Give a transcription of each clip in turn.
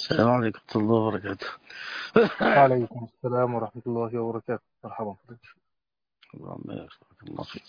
السلام عليكم ورحمة الله وبركاته. وعليكم السلام ورحمة الله وبركاته. مرحبا فضيلة الشيخ. اللهم بارك الله فيك.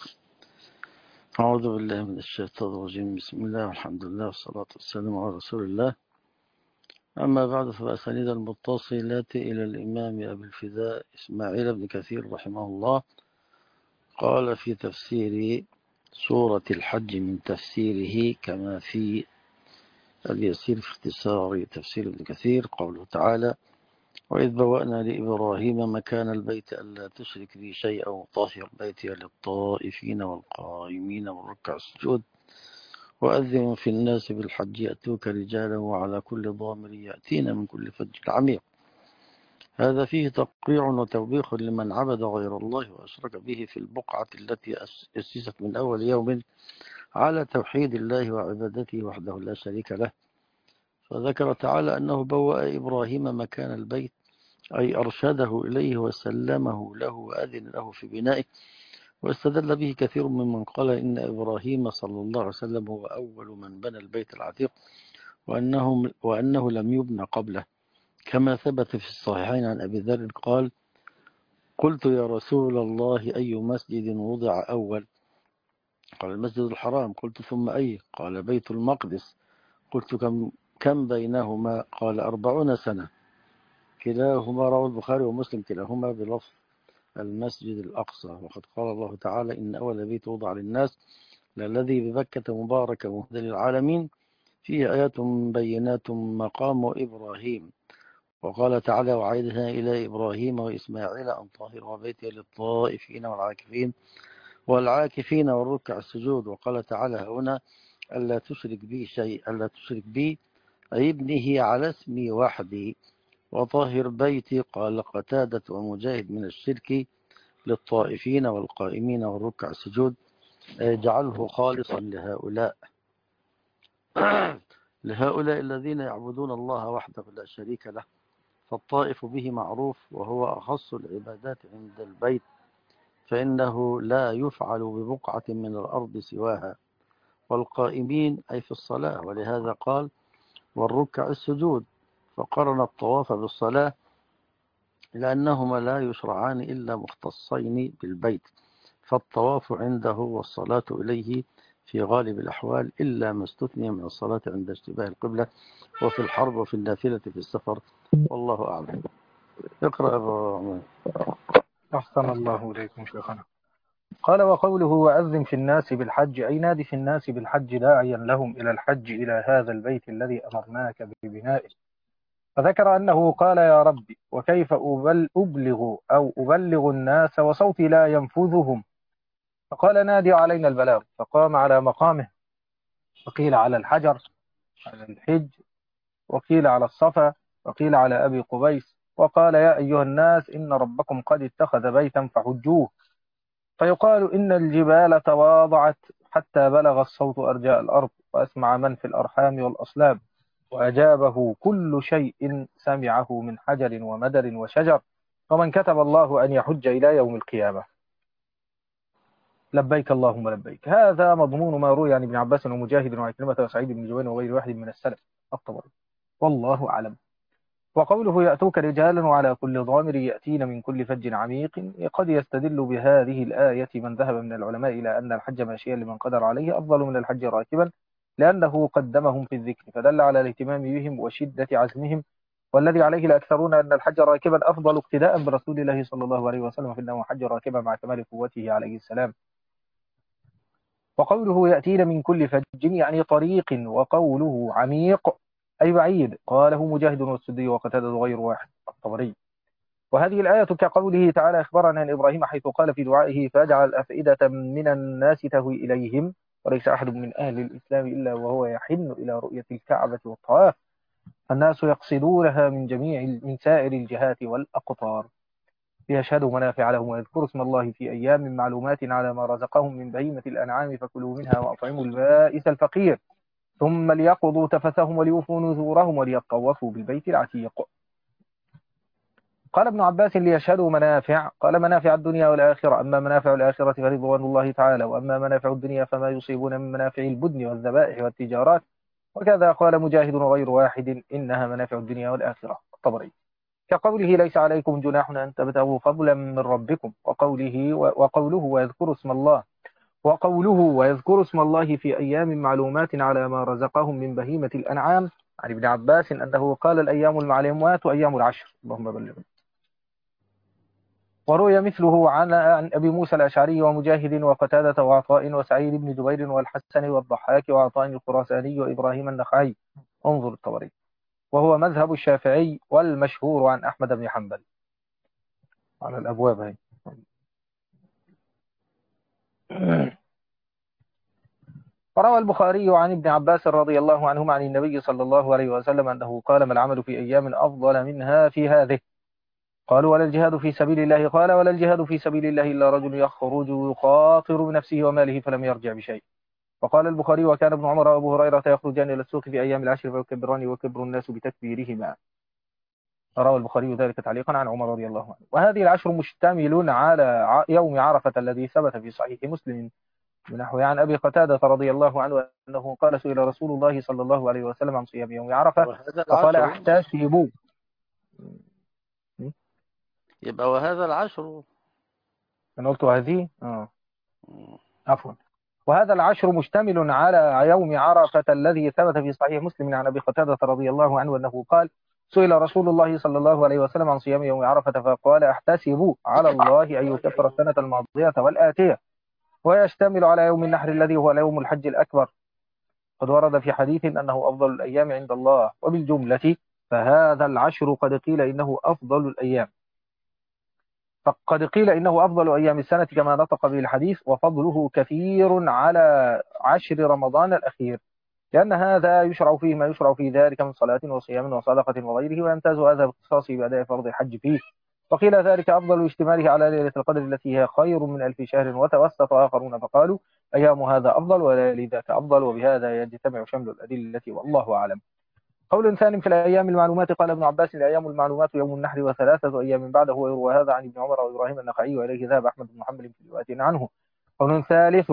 أعوذ بالله من الشيطان الرجيم. بسم الله والحمد لله والصلاة والسلام على رسول الله. أما بعد، فأسانيد المتصلة إلى الإمام أبي الفداء إسماعيل بن كثير رحمه الله قال في تفسير سورة الحج من تفسيره كما في اليسير في اختصار تفسير ابن كثير قوله تعالى: وإذ بوأنا لإبراهيم مكان البيت ألا تشرك بي شيئا وطهر بيتي للطائفين والقائمين والركع السجود وأذن في الناس بالحج يأتوك رجالا وعلى كل ضامر يأتين من كل فج عميق. هذا فيه تقريع وتوبيخ لمن عبد غير الله وأشرك به في البقعة التي أسست من أول يوم على توحيد الله وعبادته وحده لا شريك له. فذكر تعالى أنه بوأ إبراهيم مكان البيت، أي أرشده إليه وسلمه له وأذن له في بنائه. واستدل به كثير ممن قال إن إبراهيم صلى الله عليه وسلم هو أول من بنى البيت العتيق وأنه لم يبنى قبله، كما ثبت في الصحيحين عن أبي ذر قال: قلت يا رسول الله أي مسجد وضع أول؟ قال: المسجد الحرام. قلت: ثم أي؟ قال: بيت المقدس. قلت: كم بينهما؟ قال: 40 سنة. كلاهما رواه البخاري ومسلم، كلاهما بلفظ المسجد الأقصى. وقد قال الله تعالى: إن أول بيت وضع للناس للذي ببكة مباركا وهدى للعالمين فيه آيات بينات مقام إبراهيم. وقال تعالى: وعهدنا إلى إبراهيم وإسماعيل أن طهر بيتي للطائفين والعاكفين والركع السجود. وقال تعالى هنا: ألا تشرك بي شيء، ألا تشرك بي أي ابنه على اسمي وحدي وطهر بيتي. قال قتادة ومجاهد: من الشرك للطائفين والقائمين والركع السجود، اجعله خالصا لهؤلاء الذين يعبدون الله وحده لا شريك له. فالطائف به معروف، وهو أخص العبادات عند البيت، فإنه لا يفعل ببقعة من الأرض سواها. والقائمين أي في الصلاة، ولهذا قال: والركع السجود. فقرن الطواف بالصلاة لأنهما لا يشرعان إلا مختصين بالبيت، فالطواف عنده والصلاة إليه في غالب الأحوال، إلا ما استثني من الصلاة عند اشتباه القبلة وفي الحرب وفي النافلة في السفر. والله أعلم. اقرأ أبو عمر. أحسن الله إليكم شيخنا. قال: وقوله وأذن في الناس بالحج، أي نادي في الناس بالحج داعيا لهم إلى الحج إلى هذا البيت الذي أمرناك ببنائه. فذكر أنه قال: يا ربي، وكيف أبلغ الناس وصوتي لا ينفذهم؟ فقال: نادي علينا البلاغ. فقام على مقامه، وقيل على الحجر على الحج، وقيل على الصفا، وقيل على أبي قبيس، وقال: يا أيها الناس، إن ربكم قد اتخذ بيتا فحجوه. فيقال إن الجبال تواضعت حتى بلغ الصوت أرجاء الأرض، وأسمع من في الأرحام والأصلاب، وأجابه كل شيء سمعه من حجر ومدر وشجر، ومن كتب الله أن يحج إلى يوم القيامة. لبيك اللهم لبيك. هذا مضمون ما روي عن ابن عباس ومجاهد وعكرمة وسعيد بن جبير وغير واحد من السلف الطبري، والله أعلم. وقوله يأتوك رجالا وعلى كل ضامر يأتين من كل فج عميق، قد يستدل بهذه الآية من ذهب من العلماء إلى أن الحج ماشيا لمن قدر عليه أفضل من الحج راكبا، لأنه قدمهم في الذكر فدل على الاهتمام بهم وشدة عزمهم. والذي عليه الأكثرون أن الحج راكبا أفضل اقتداء برسول الله صلى الله عليه وسلم، فإنه حج راكبا مع كمال قوته عليه السلام. وقوله يأتين من كل فج يعني طريق، وقوله عميق أي بعيد. قاله مجاهد والسدي وقتادة غير واحد الطبري. وهذه الآية كقوله تعالى إخبارنا عن إبراهيم حيث قال في دعائه: فاجعل أفئدة من الناس تهوي إليهم، وليس أحد من أهل الإسلام إلا وهو يحن إلى رؤية الكعبة والطواف، الناس يقصدونها من سائر الجهات والأقطار، ليشهدوا منافع لهم ويذكروا اسم الله في أيام معلومات على ما رزقهم من بهيمة الأنعام فكلوا منها وأطعموا البائس الفقير، ثم ليقضوا تفثهم وليوفوا نذورهم وليطوفوا بالبيت العتيق. قال ابن عباس: ليشهدوا منافع، قال: منافع الدنيا والآخرة، أما منافع الآخرة فرضوان الله تعالى، وأما منافع الدنيا فما يصيبون من منافع البدن والذبائح والتجارات وكذا قال مجاهد وغير واحد إنها منافع الدنيا والآخرة. الطبري. كقوله ليس عليكم جناح أن تبتغوا فضلا من ربكم، وقوله ويذكر اسم الله في أيام معلومات على ما رزقهم من بهيمة الأنعام. عن ابن عباس أنه قال الأيام المعلومات أيام العشر. اللهم بلغ. وروي مثله عن أبي موسى الأشعري ومجاهد وقتادة وعطاء وسعيد بن جبير والحسن والضحاك وعطاء الخراساني وإبراهيم النخعي. انظر الطبري. وهو مذهب الشافعي والمشهور عن أحمد بن حنبل على الأبواب هي. وروى البخاري عن ابن عباس رضي الله عنهما عن النبي صلى الله عليه وسلم أنه قال ما العمل في أيام أفضل منها في هذه؟ قالوا ولا الجهاد في سبيل الله؟ قال ولا الجهاد في سبيل الله إلا رجل يخرج يخاطر بنفسه وماله فلم يرجع بشيء. وقال البخاري وكان ابن عمر وأبو هريرة يخرجان إلى السوق في أيام العشر فيكبران ويكبر الناس بتكبيرهما. روى البخاري ذلك تعليقا عن عمر رضي الله عنه. وهذه العشر مشتمل على يوم عرفة الذي ثبت في صحيح مسلم ونحو عن أبي قتادة رضي الله عنه أنه قال سئل رسول الله صلى الله عليه وسلم عن صيام يوم عرفة وهذا فقال العشر أحتسب. يبقى وهذا العشر. أنا قلت هذه عفوا. وهذا العشر مشتمل على يوم عرفة الذي ثبت في صحيح مسلم عن أبي قتادة رضي الله عنه أنه قال سئل رسول الله صلى الله عليه وسلم عن صيام يوم عرفة فقال أحتسب على الله أن يكفر السنة الماضية والآتية. ويشتمل على يوم النحر الذي هو يوم الحج الأكبر. قد ورد في حديث أنه أفضل الأيام عند الله. وبالجملة فهذا العشر قد قيل إنه أفضل الأيام، فقد قيل إنه أفضل أيام السنة كما نطق به الحديث. وفضله كثير على عشر رمضان الأخير، لأن هذا يشرع فيه ما يشرع في ذلك من صلاة وصيام وصدقة وغيره، ويمتاز هذا باختصاصه بأداء فرض الحج فيه. وقيل ذلك أفضل اشتماله على ليلة القدر التي هي خير من 1000 شهر. وتوسط آخرون فقالوا أيام هذا أفضل وليالي ذاك أفضل، وبهذا يجتمع شمل الأدلة والله أعلم. قول ثاني في الأيام المعلومات قال ابن عباس الأيام المعلومات يوم النحر وثلاثة أيام بعده، ويروى هذا عن ابن عمر وإبراهيم النخعي وإليه ذهب أحمد بن حنبل في رواية عنه. قول ثالث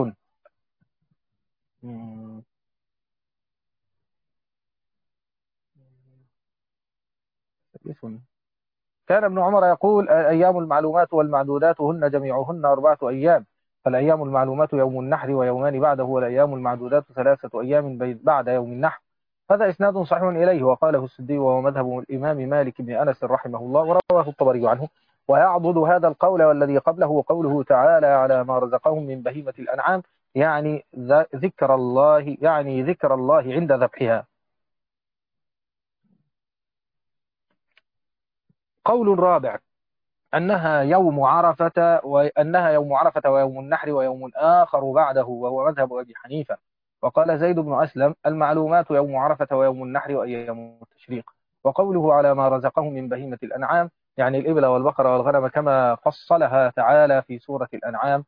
كان ابن عمر يقول أيام المعلومات والمعدودات هن جميعهن 4 أيام، فالأيام المعلومات يوم النحر ويومان بعده، والأيام المعدودات 3 أيام بعد يوم النحر. هذا إسناد صحيح إليه، وقاله السدي وهو مذهب الإمام مالك بن أنس رحمه الله، ورواه الطبري عنه. ويعضد هذا القول والذي قبله قوله تعالى على ما رزقهم من بهيمة الأنعام، يعني ذكر الله عند ذبحها. قول رابع أنها يوم عرفة ويوم النحر ويوم آخر بعده، وهو مذهب أبي حنيفة. وقال زيد بن أسلم المعلومات يوم عرفة ويوم النحر وأيام التشريق. وقوله على ما رزقهم من بهيمة الأنعام يعني الإبل والبقر والغنم كما فصلها تعالى في سورة الأنعام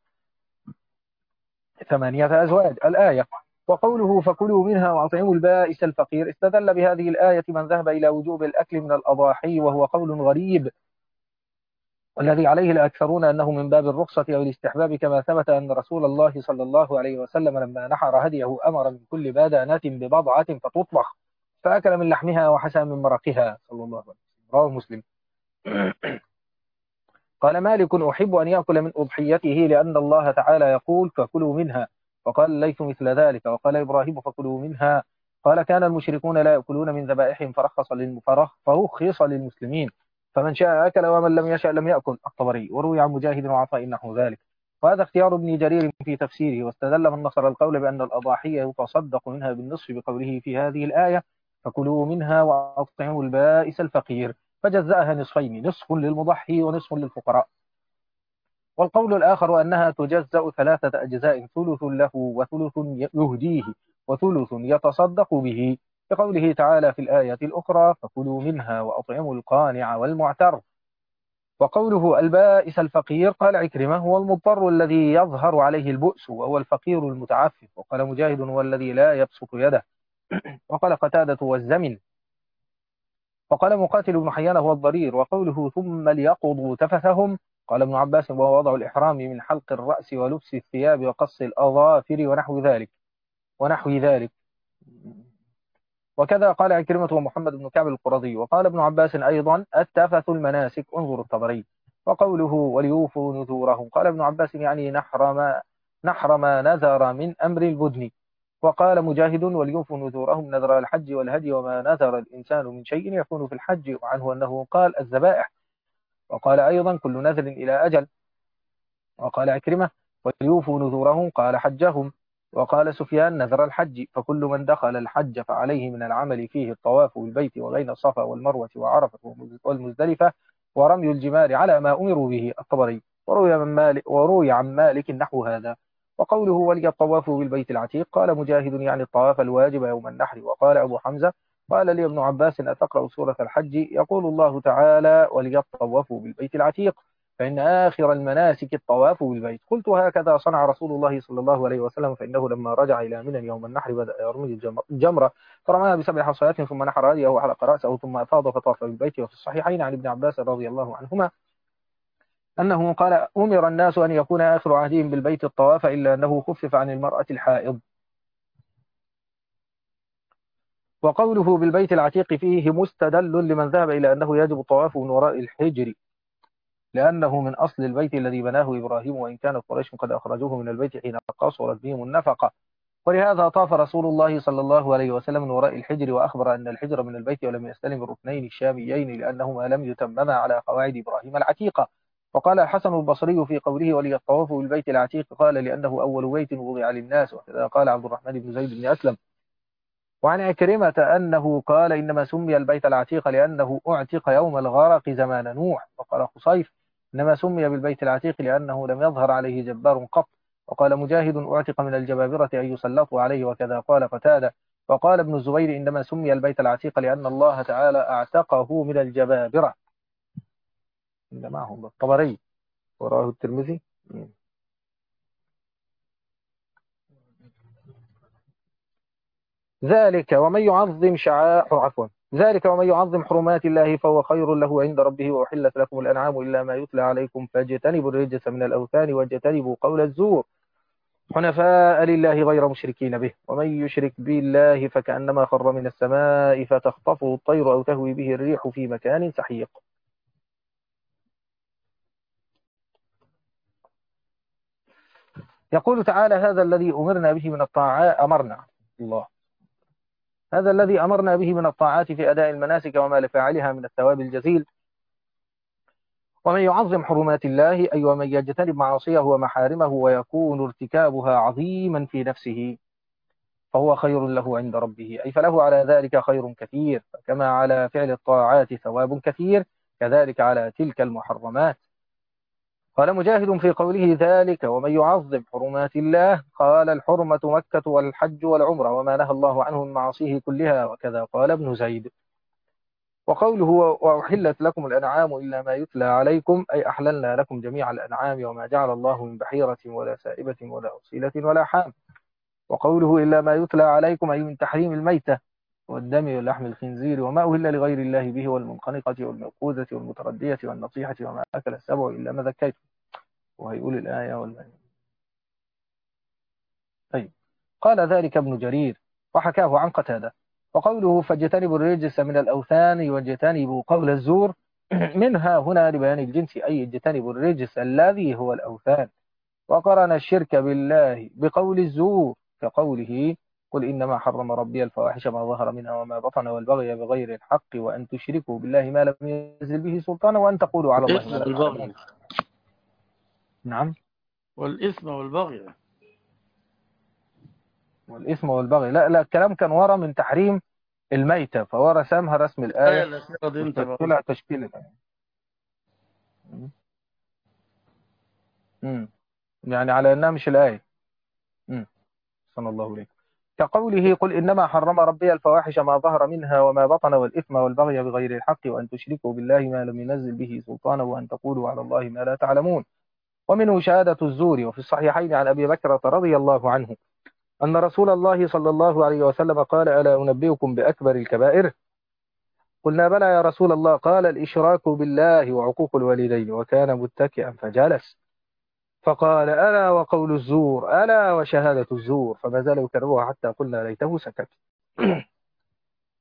8 أزواج الآية. وقوله فكلوا منها وأطعموا البائس الفقير استدل بهذه الآية من ذهب إلى وجوب الأكل من الأضاحي، وهو قول غريب، والذي عليه الأكثرون أنه من باب الرخصة أو الاستحباب، كما ثبت أن رسول الله صلى الله عليه وسلم لما نحر هديه أمر من كل بادنة ببضعة فتطبخ، فأكل من لحمها وحسى من مرقها صلى الله عليه وسلم. رواه مسلم. قال مالك أحب أن يأكل من أضحيته لأن الله تعالى يقول فكلوا منها، وقال الليث مثل ذلك. وقال إبراهيم فكلوا منها. قال كان المشركون لا يأكلون من ذبائحهم فرخص للمسلمين، فمن شاء أكل ومن لم يشاء لم يأكل. الطبري. وروي عن مجاهد وعطاء نحو ذلك. وهذا اختيار ابن جرير في تفسيره، واستدل من نصر القول بأن الأضاحي يتصدق منها بالنصف بقوله في هذه الآية فكلوا منها وأطعموا البائس الفقير، فجزأها نصفين، نصف للمضحي ونصف للفقراء. والقول الآخر أنها تجزأ 3 أجزاء، ثلث له وثلث يهديه وثلث يتصدق به، بقوله تعالى في الآية الأخرى فكلوا منها وأطعموا القانع والمعتر. وقوله البائس الفقير قال عكرمة هو المضطر الذي يظهر عليه البؤس، وهو الفقير المتعفف. وقال مجاهد هو الذي لا يبسط يده. وقال قتادة والزمن. وقال مقاتل بن حيان هو الضرير. وقوله ثم ليقضوا تفثهم قال ابن عباس وهو وضع الإحرام من حلق الرأس ولبس الثياب وقص الأظافر ونحو ذلك. وكذا قال عكرمة ومحمد بن كعب القرظي. وقال ابن عباس أيضا التفث المناسك، انظر الطبري. وقوله وليوفوا نذورهم، قال ابن عباس يعني نحر ما نذر من أمر البدن. وقال مجاهد وليوفوا نذورهم نذر الحج والهدي وما نذر الإنسان من شيء يكون في الحج، وعنه أنه قال الذبائح. وقال أيضا كل نذر إلى أجل. وقال عكرمة وليوفوا نذورهم قال حجهم. وقال سفيان نذر الحج، فكل من دخل الحج فعليه من العمل فيه الطواف بالبيت وبين الصفا والمروة وعرفة والمزدلفة ورمي الجمار على ما أمروا به. الطبري. وروي عن مالك نحو هذا. وقوله ولي الطواف بالبيت العتيق، قال مجاهد يعني الطواف الواجب يوم النحر. وقال أبو حمزة قال لي ابن عباس أتقرأ سورة الحج يقول الله تعالى ولي الطواف بالبيت العتيق، فإن آخر المناسك الطواف بالبيت. قلت هكذا صنع رسول الله صلى الله عليه وسلم، فإنه لما رجع إلى منى يوم النحر بدأ يرمي الجمرة فرماها ب7 حصيات ثم نحر هديه وحلق رأسه ثم أفاض فطاف بالبيت. وفي الصحيحين عن ابن عباس رضي الله عنهما أنه قال أمر الناس أن يكون آخر عهدهم بالبيت الطواف إلا أنه خفف عن المرأة الحائض. وقوله بالبيت العتيق فيه مستدل لمن ذهب إلى أنه يجب الطواف من وراء الحجر، لأنه من أصل البيت الذي بناه إبراهيم، وإن كانت قريش قد أخرجوه من البيت حين قصرت بهم النفقة. ولهذا طاف رسول الله صلى الله عليه وسلم من وراء الحجر، وأخبر أن الحجر من البيت ولم يستلم الركنين الشاميين لأنهما لم يتمما على قواعد إبراهيم العتيقة. وقال الحسن البصري في قوله ولي الطواف بالبيت العتيق قال لأنه أول بيت وضع للناس. وكذا قال عبد الرحمن بن زيد بن أسلم. وعن عكرمة أنه قال إنما سمي البيت العتيق لأنه أعتق يوم الغرق زمان نوح. وقال خصيف إنما سمي بالبيت العتيق لأنه لم يظهر عليه جبار قط. وقال مجاهد أعتق من الجبابرة أن يسلطوا عليه. وكذا قال قتادة. وقال ابن الزبير إنما سمي البيت العتيق لأن الله تعالى أعتقه من الجبابرة. معهم الطبري وراه الترمذي. ذلك ومن يعظم حرمات الله فهو خير له عند ربه. وأحلت لكم الأنعام إلا ما يتلى عليكم فاجتنبوا الرجس من الأوثان واجتنبوا قول الزور حنفاء لله غير مشركين به. ومن يشرك بالله فكأنما خر من السماء فتخطفه الطير أو تهوي به الريح في مكان سحيق. يقول تعالى هذا الذي أمرنا به من الطاعات هذا الذي أمرنا به من الطاعات في أداء المناسك وما لفاعلها من الثواب الجزيل. ومن يعظم حرمات الله أي ومن يجتنب معاصيه ومحارمه ويكون ارتكابها عظيما في نفسه فهو خير له عند ربه، أي فله على ذلك خير كثير. فكما على فعل الطاعات ثواب كثير كذلك على تلك المحرمات. قال مجاهد في قوله ذلك ومن يعظم حرمات الله قال الحرمة مكة والحج والعمرة وما نهى الله عنه من معاصيه كلها. وكذا قال ابن زيد. وقوله وأحلت لكم الأنعام إلا ما يتلى عليكم أي أحللنا لكم جميع الأنعام وما جعل الله من بحيرة ولا سائبة ولا أصيلة ولا حام. وقوله إلا ما يتلى عليكم أي من تحريم الميتة والدم واللحم الخنزير وما أهل لغير الله به والمنخنقة والموقوذة والمتردية والنصيحة وما أكل السبع إلا ما ذكيتم. وهيقول الآية طيب. قال ذلك ابن جرير وحكاه عن قتادة. وقوله فاجتنبوا الرجس من الأوثان واجتنبوا قول الزور منها هنا لبيان الجنس أي اجتنبوا الرجس الذي هو الأوثان. وقرن الشرك بالله بقول الزور كقوله قل إنما حرم ربي الفواحش ما ظهر منها وما بطن والبغي بغير الحق وأن تشركوا بالله ما لم ينزل به سلطانا وأن تقولوا على الله ما لا تعلمون. نعم. والإثم والبغي. والإثم والبغي لا الكلام كان ورا من تحريم الميتة فهو رسمها رسم الآية طلع تشكيل الآية. يعني على أنها مش الآية. صلى الله عليه. كقوله قل إنما حرم ربي الفواحش ما ظهر منها وما بطن والإثم والبغي بغير الحق وأن تشركوا بالله ما لم ينزل به سلطانا وأن تقولوا على الله ما لا تعلمون. ومنه شهادة الزور. وفي الصحيحين عن أبي بكر رضي الله عنه أن رسول الله صلى الله عليه وسلم قال ألا أنبئكم بأكبر الكبائر؟ قلنا بلى يا رسول الله. قال الإشراك بالله وعقوق الوالدين. وكان متكئا فجلس فقال ألا وقول الزور ألا وشهادة الزور فما زال يكررها حتى قلنا ليته سكت.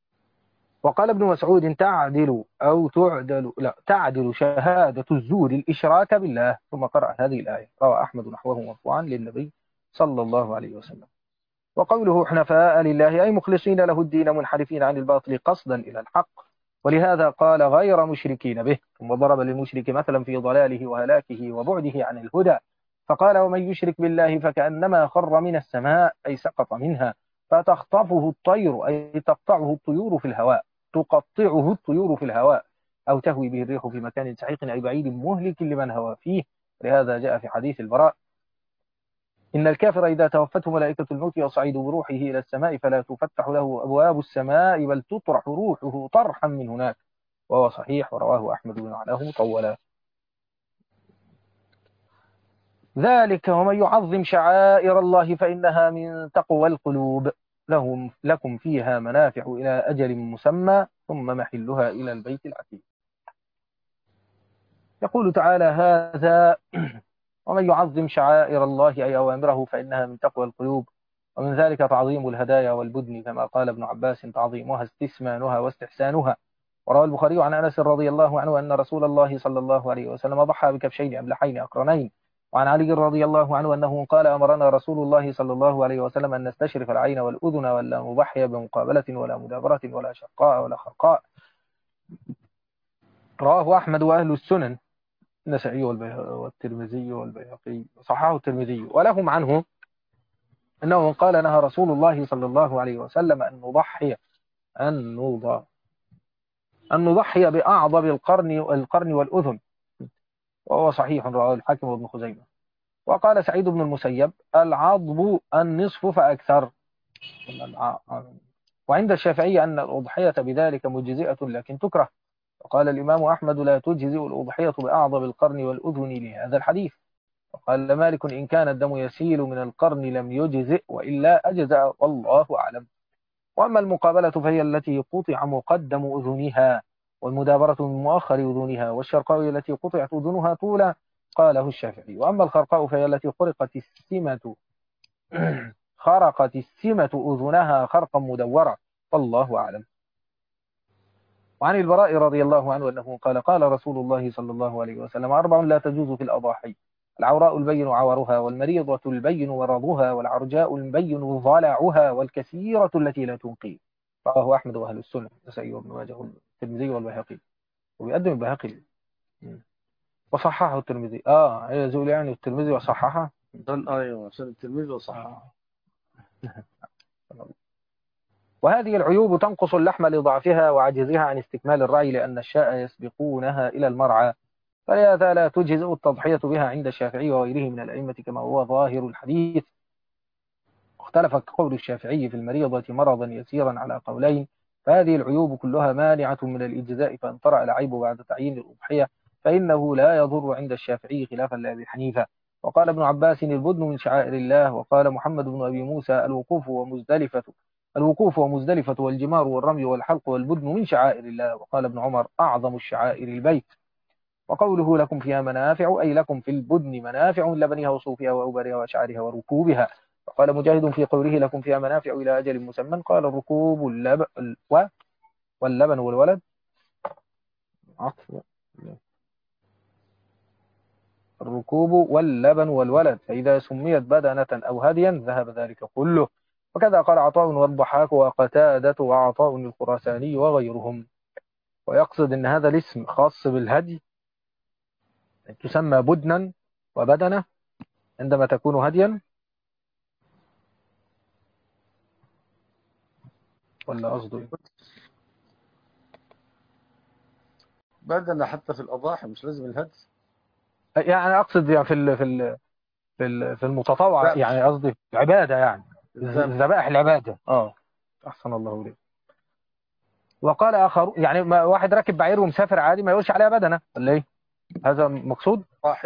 وقال ابن مسعود تعدل أو تعدل لا تعدل شهادة الزور الإشراك بالله. ثم قرأ هذه الآية. روى أحمد نحوه مرفوعا للنبي صلى الله عليه وسلم. وقوله حنفاء لله أي مخلصين له الدين منحرفين عن الباطل قصدا إلى الحق، ولهذا قال غير مشركين به. ثم ضرب للمشرك مثلا في ضلاله وهلاكه وبعده عن الهدى، فقال ومن يشرك بالله فكأنما خر من السماء أي سقط منها فتخطفه الطير أي تقطعه الطيور في الهواء، تقطعه الطيور في الهواء، أو تهوي به الريح في مكان سحيق أي بعيد مهلك لمن هوى فيه. لهذا جاء في حديث البراء إن الكافر إذا توفته ملائكة الموت يصعد بروحه إلى السماء فلا تفتح له أبواب السماء بل تطرح روحه طرحا من هناك، وهو صحيح ورواه أحمد بن معناه مطولا. ذلك ومن يعظم شعائر الله فإنها من تقوى القلوب، لكم فيها منافع إلى أجل مسمى ثم محلها إلى البيت العتيق. يقول تعالى هذا ومن يعظم شعائر الله أي أوامره فإنها من تقوى القلوب، ومن ذلك تعظيم الهدايا والبدن كما قال ابن عباس تعظيمها استسمانها واستحسانها. وروى البخاري عن أنس رضي الله عنه أن رسول الله صلى الله عليه وسلم ضحى بكبشين أملحين أقرنين. وعن علي رضي الله عنه أنه قال أمرنا رسول الله صلى الله عليه وسلم أن نستشرف العين والأذن ولا نضحي بمقابلة ولا مدابرة ولا شقاء ولا خرقاء. رواه أحمد وأهل السنن النسائي والترمذي والبيهقي صححه الترمذي. ولهم عنه أنه قال نهى رسول الله صلى الله عليه وسلم أن نضحي بأعضب القرن والأذن، وهو صحيح رواه الحاكم وابن خزيمة. وقال سعيد بن المسيب العضب النصف فأكثر. وعند الشافعي أن الأضحية بذلك مجزئة لكن تكره. وقال الإمام أحمد لا تجزئ الأضحية بأعضب القرن والأذن لهذا الحديث. وقال مالك إن كان الدم يسيل من القرن لم يجزئ وإلا أجزأ والله أعلم. وأما المقابلة فهي التي قطع مقدم أذنها، والمدابرة من مؤخر أذنها، والشرقاء التي قطعت أذنها طولا قاله الشافعي. وأما الخرقاء فهي التي خرقت السمة أذنها خرقا مدورا والله أعلم. وعن البراء رضي الله عنه أنه قال قال رسول الله صلى الله عليه وسلم 4 لا تجوز في الأضاحي: العوراء البين عورها، والمريضة البين مرضها، والعرجاء البين ضلعها، والكثيرة التي لا تنقي. رواه أحمد وأهل السنة النسائي وابن ماجه والترمذي والبيهقي. وبيقدم البيهقي وصححه الترمذي. يزول يعني الترمذي وصححه. أيوة عشان الترمذي وصححه. وهذه العيوب تنقص اللحم لضعفها وعجزها عن استكمال الرعي، لأن الشاء يسبقونها إلى المرعى، فلهذا لا تجزئ التضحية بها عند الشافعي وغيره من الأئمة كما هو ظاهر الحديث. اختلف قول الشافعي في المريضة مرضا يسيرا على قولين، فهذه العيوب كلها مانعة من الإجزاء، فإن طرأ العيب بعد تعيين الأضحية فإنه لا يضر عند الشافعي خلافا لأبي حنيفة. وقال ابن عباس البدن من شعائر الله. وقال محمد بن أبي موسى الوقوف ومزدلفة والجمار والرمي والحلق والبدن من شعائر الله. وقال ابن عمر أعظم الشعائر البيت. وقوله لكم فيها منافع أي لكم في البدن منافع من لبنها وصوفها وأوبرها وأشعارها وركوبها. وقال مجاهد في قوله لكم فيها منافع إلى أجل مسمى قال الركوب واللبن والولد الركوب واللبن والولد، فإذا سميت بدنة أو هديا ذهب ذلك كله. وكذا قال عطاء والضحاك وقتادة وعطاء الخراساني وغيرهم. ويقصد أن هذا الاسم خاص بالهدي، تسمى بدنا وبدنة عندما تكون هديا، ولا قصده بدنة حتى في الأضاحي مش لازم الهدي؟ يعني أقصد يعني في المتطوع، يعني قصدي العبادة، يعني الذبائح العبادة. أحسن الله إليك. وقال آخر يعني واحد راكب بعير ومسافر عادي ما يقولش عليها بدنة ولا إيه؟ هذا مقصود؟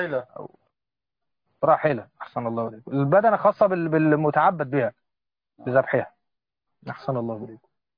راحلة. أحسن الله إليك. البدنة خاصة بالمتعبد بها بذبحها. أحسن الله إليك.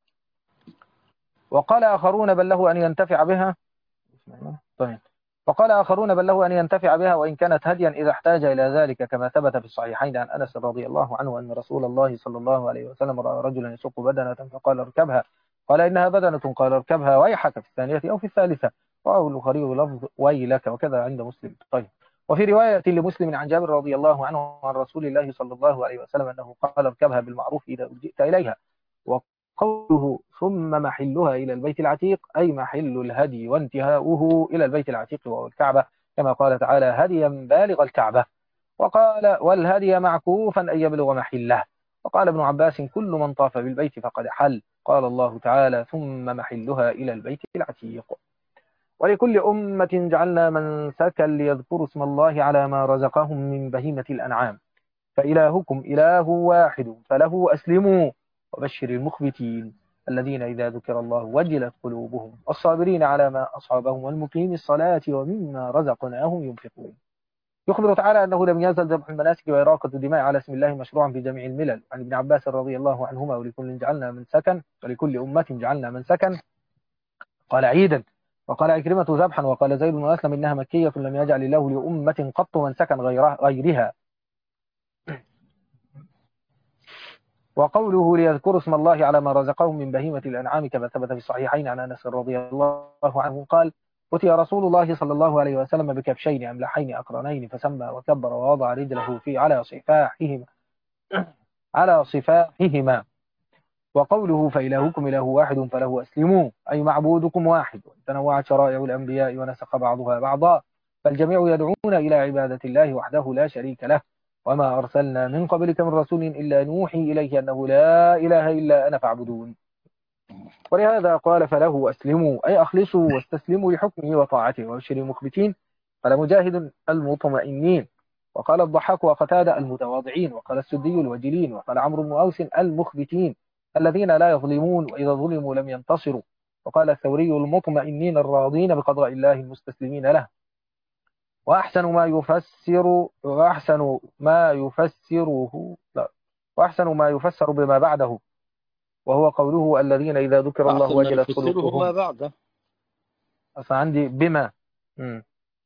وقال آخرون بل له أن ينتفع بها. طيب. وقال آخرون بل له أن ينتفع بها وإن كانت هديا إذا احتاج إلى ذلك، كما ثبت في الصحيحين عن أنس رضي الله عنه أن رسول الله صلى الله عليه وسلم رأى رجلا يسوق بدنة فقال اركبها، قال إنها بدنة، قال اركبها ويحك في الثانية أو في الثالثة. رواه البخاري لفظ ويلك، وكذا عند مسلم. طيب. وفي رواية لمسلم عن جابر رضي الله عنه عن رسول الله صلى الله عليه وسلم أنه قال اركبها بالمعروف إذا جئت إليها. وقوله ثم محلها إلى البيت العتيق أي محل الهدي وانتهاؤه إلى البيت العتيق وهو الكعبة، كما قال تعالى هديا بالغ الكعبة. وقال والهدي معكوفا أن يبلغ محله. وقال ابن عباس كل من طاف بالبيت فقد حل. قال الله تعالى ثم محلها إلى البيت العتيق. ولكل أمة جعلنا منسكا ليذكروا اسم الله على ما رزقهم من بهيمة الأنعام، فإلهكم إله واحد فله أسلموا. وبشر المخبتين الذين إذا ذكر الله وجلت قلوبهم الصابرين على ما أصابهم والمقيم الصلاة ومما رزقناهم ينفقون. يخبر تعالى أنه لم يزل ذبح المناسك وإراقة الدماء على اسم الله مشروعا في جميع الملل. عن ابن عباس رضي الله عنهما ولكل جعلنا منسكا ولكل أمة جعلنا منسكا قال عيدا. وقال عكرمة ذبحا. وقال زيد بن أسلم إنها مكية لم يجعل الله لأمة قط منسكا غيرها. وقوله ليذكروا اسم الله على ما رزقهم من بهيمة الأنعام كما ثبت في الصحيحين عن أنس رضي الله عنه قال أتي رسول الله صلى الله عليه وسلم بكبشين أملحين أقرنين فسمى وكبر ووضع رجله في على صفاحهما. وقوله فإلهكم إله واحد فله أسلموا أي معبودكم واحد. وتنوعت شرائع الأنبياء ونسق بعضها بعضا، فالجميع يدعون إلى عبادة الله وحده لا شريك له. وما أرسلنا من قبلك من رسول إلا نوحي إليه أنه لا إله إلا أنا فاعبدون. ولهذا قال فله أسلموا أي أخلصوا واستسلموا لحكمه وطاعته. وبشر المخبتين قال مجاهد المطمئنين، وقال الضحاك وقتادة المتواضعين، وقال السدي الوجلين، وقال عمرو بن أوس المخبتين الذين لا يظلمون وإذا ظلموا لم ينتصروا. وقال الثوري المطمئنين الراضين بقضاء الله المستسلمين له. وأحسن ما يفسر بما بعده، وهو قوله الذين إذا ذكر الله أحسن ما وجلت يفسره ما قلوبهم. بعده. أصلا عندي بما. مم.